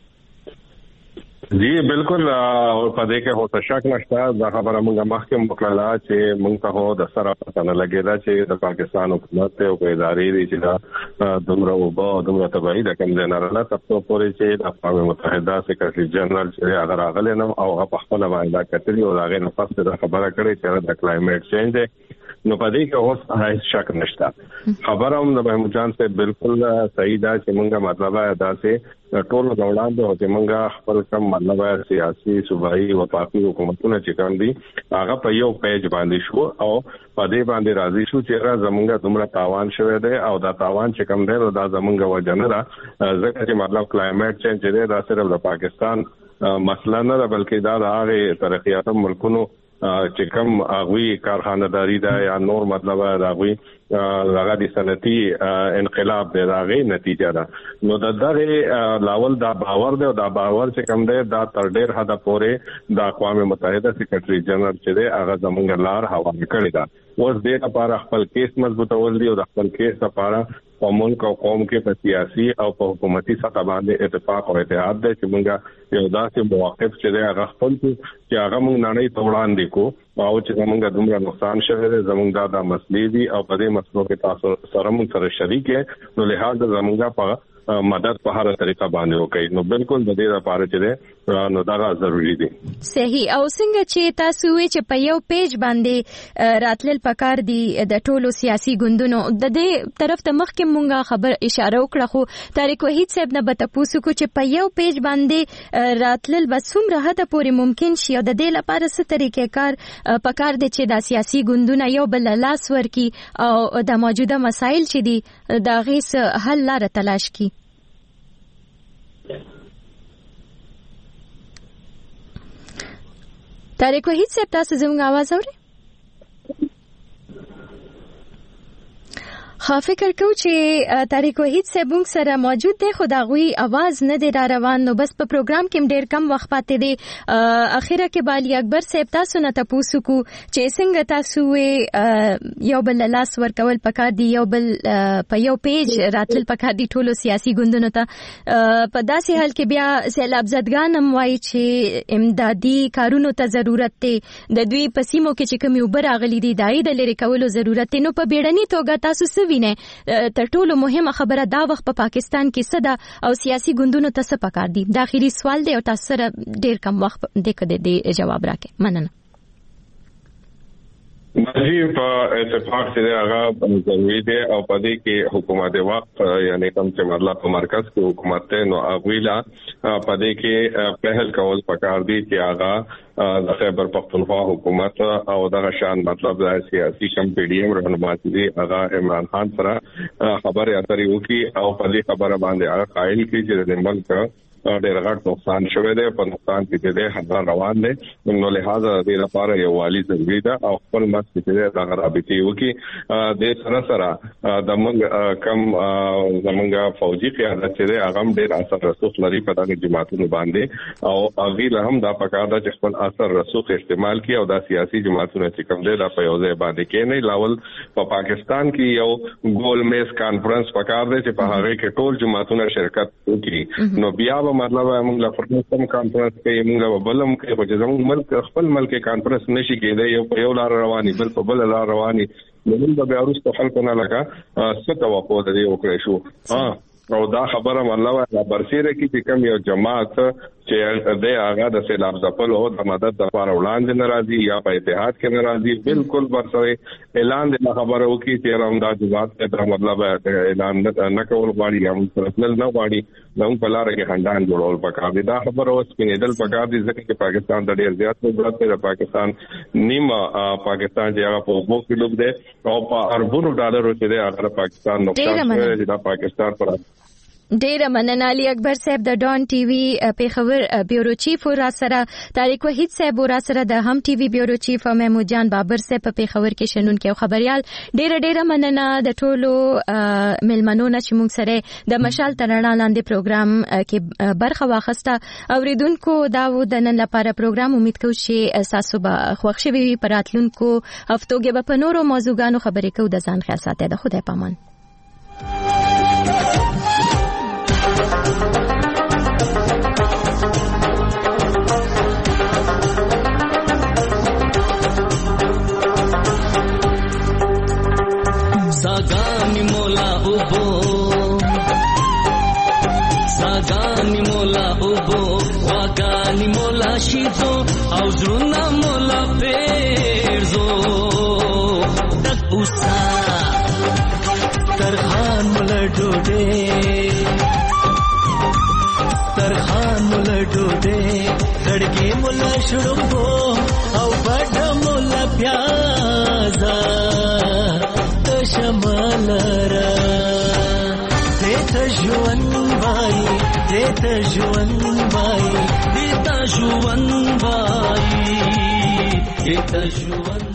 جی بالکل په دې کې هو شک نشته دا خبره موږ مخکې وکړه چې موږ ته هو د سره پته نه لګیدا چې د پاکستان حکومت او ادارې دي چې دا دومره وبا دومره تبعید کوم نه راغله تاسو پورې چې د اقوام متحده سیکریټری جنرال چې هغه راغلی نو او په خپل باندې کتلی او هغه نه پس د خبره کړې چې د کلایمټ چینج نو په دې کې اوس هیڅ شک نشته خبره هم د محمود جان سے بالکل صحیح ده چې موږ مطلب ادا سي ټول دوران د چې موږ خپل کوم مطلب سیاسي صوبایي او پاکي حکومتونه چې کوم دي هغه په یو پیج باندې شو او په دې باندې راضي شو چې را زمونږه دومره تاوان شوه دی او دا تاوان چې کوم دی دا زمونږه وجنه ده ځکه چې مطلب کلایمټ چینج دی دا صرف د پاکستان مسله نه ده بلکې دا د هغه ترقیاتو ملکونو چې کوم هغه کارخانه‌داري ده یا نور مطلب راغوي هغه د صنعتي انقلاب دی هغه نتیجه ده نو د دغه لاول دا باور دی او دا باور چې کوم دی دا تر ډیر حد پورې د اقوام متحده سیکریټری جنرال چې دی هغه زمونږ لار حواله کړی دا اوس دې لپاره خپل کیس مضبوطول دي او د خپل کیس لپاره په ملک او قوم کې په سیاسي او په حکومتي سطح باندې اتفاق او اتحاد دی چې موږ یو داسې موقف چې دی هغه خپل چې هغه موږ نړۍ ته وړاندې کو او چې موږ دومره نقصان شوی دی زموږ دا د مسلې دي او په دې مسلو کې تاسو سره موږ سره شریک یې نو لهدا زموږ په مدد په هر طریقه باندې وکړي نو بالکل د دې لپاره چې نو دا ضروری دي
صحیح او څنګه چې تاسو وی چې په یو پیج باندې راتلل پکار دي د ټولو سیاسي ګوندونو د دې طرف ته مخکې مونږه خبر اشاره وکړه خو طارق وحید صاحب نه به تاسو کو چې په یو پیج باندې راتلل بس څومره حد پورې ممکن شي او د دې لپاره څه طریقې کار پکار دي چې د سیاسي ګوندونو یو بل لاس ورکي او د موجوده مسایل چې دي د غیس حل لاره تلاش کی طارق وحید صاحب تاسو زموږ आवाज اورئ خو فکر کوم چې طارق وحید صاحب موږ سره موجود دی خو دا غوي आवाज نه دی را روان نو بس په پروګرام کې ډیر کم وخت پاتې دی اخیره کې بالي اکبر صاحب تاسو نه تاسو کو چې څنګه تاسو یو بل لاس ورکول پکار دی یو بل په یو پیج راتل پکار دی ټولو سیاسي ګوندونو ته په داسې حال کې بیا سیلاب زدګان هم وایي چې امدادي کارونو ته ضرورت دی د دوی په سیمو کې چې کوم یو براغلي دی دای د لری کولو ضرورت نو په بیړني توګه تاسو وینه تر ټولو مهمه خبره دا وخت په پاکستان کې صدا او سیاسي ګوندونو ته څه پکار دي دا اخیری سوال دی او تاسو سره ډیر کم وخت دغه د جواب راکې مننه
مجھے په اتفاق سره هغه ضروري دی او په دې کې حکومت وقت یعنی کوم چې مطلب په مرکز کې حکومت ته نو اغویلا په دې کې پہل کول پکار دی چې هغه د خیبر پختونخوا حکومت او دغه شان مطلب د سیاسي کم پی ډی ایم رهنما دي هغه عمران خان سره خبرې اترې وکي او په دې خبره باندې هغه قائل کی چې د ملک ډېر غټ نقصان شوی دی په نقصان کې د حضرت روان دي نو لہذا د لپاره یو والی ضروري ده او خپل مس کې د غرابتي وکي د سره سره د موږ کم زمونږ فوجي قیادت چې هغه ډېر اثر رسوخ لري په دغه جماعتونو باندې او هغه هم دا پکار ده چې خپل اثر رسوخ استعمال کړي او د سیاسي جماعتونو چې کوم دي د په یو ځای باندې کې نه لاول په پاکستان کې یو ګول میز کانفرنس پکار دی چې په هغه کې ټول جماعتونو شرکت وکړي نو بیا مطلب موږ لا فرنسم کانفرنس کې موږ بلم کې په ځمون ملک خپل ملک کانفرنس نشي کېدای یو په یو لار رواني بل په بل لار رواني موږ به اورسته خلکونه لکه څه توقع لري وکړي شو ها او دا خبره مطلب لا برسیره کې چې کوم یو جماعت چې د هغه د سیلاب ځپل او د مدد لپاره وړاندې ناراضي یا په اتحاد کې ناراضي بالکل برسره اعلان د خبره وکي چې راوند د جواب ته مطلب اعلان نه کول غواړي یا مستقل نه غواړي نو په لار کې خندان جوړول پکار دي دا خبره اوس کې نیدل پکار دي ځکه چې پاکستان د ډیر زیات مبارک دی پاکستان نیمه پاکستان چې هغه په وګو کې ډوب دی او په اربونو ډالرو چې هغه پاکستان نقصان شوی دی دا پاکستان پر
ډیره مننه علي اکبر صاحب د ډان ټي وي پیښور بیورو چیف را سره طارق وحید صاحب را سره د هم ټي وي بیورو چیف او محمود جان بابر صاحب په پیښور کې شنن کې خبريال ډیره ډیره مننه د ټولو ملمنو نه چې موږ سره د مشال ترڼا لاندې پروګرام کې برخه واخسته اوریدونکو دا و د نن لپاره پروګرام امید کوم چې تاسو به خوښ شوي وي پراتلونکو هفتو کې به په نورو موضوعګانو خبرې کوو د ځان خیال ساتئ د خدای پامان
Sagani mola ubo Sagani mola ubo Wagani mola shizo Auzruna mola perzo Tak usa Tarhan mola dode Tarhan mola dode Khadge mola shurumbo Au bada mola pyaza شمالرا دیتا جوان بائی دیتا جوان بائی دیتا جوان بائی دیتا جوان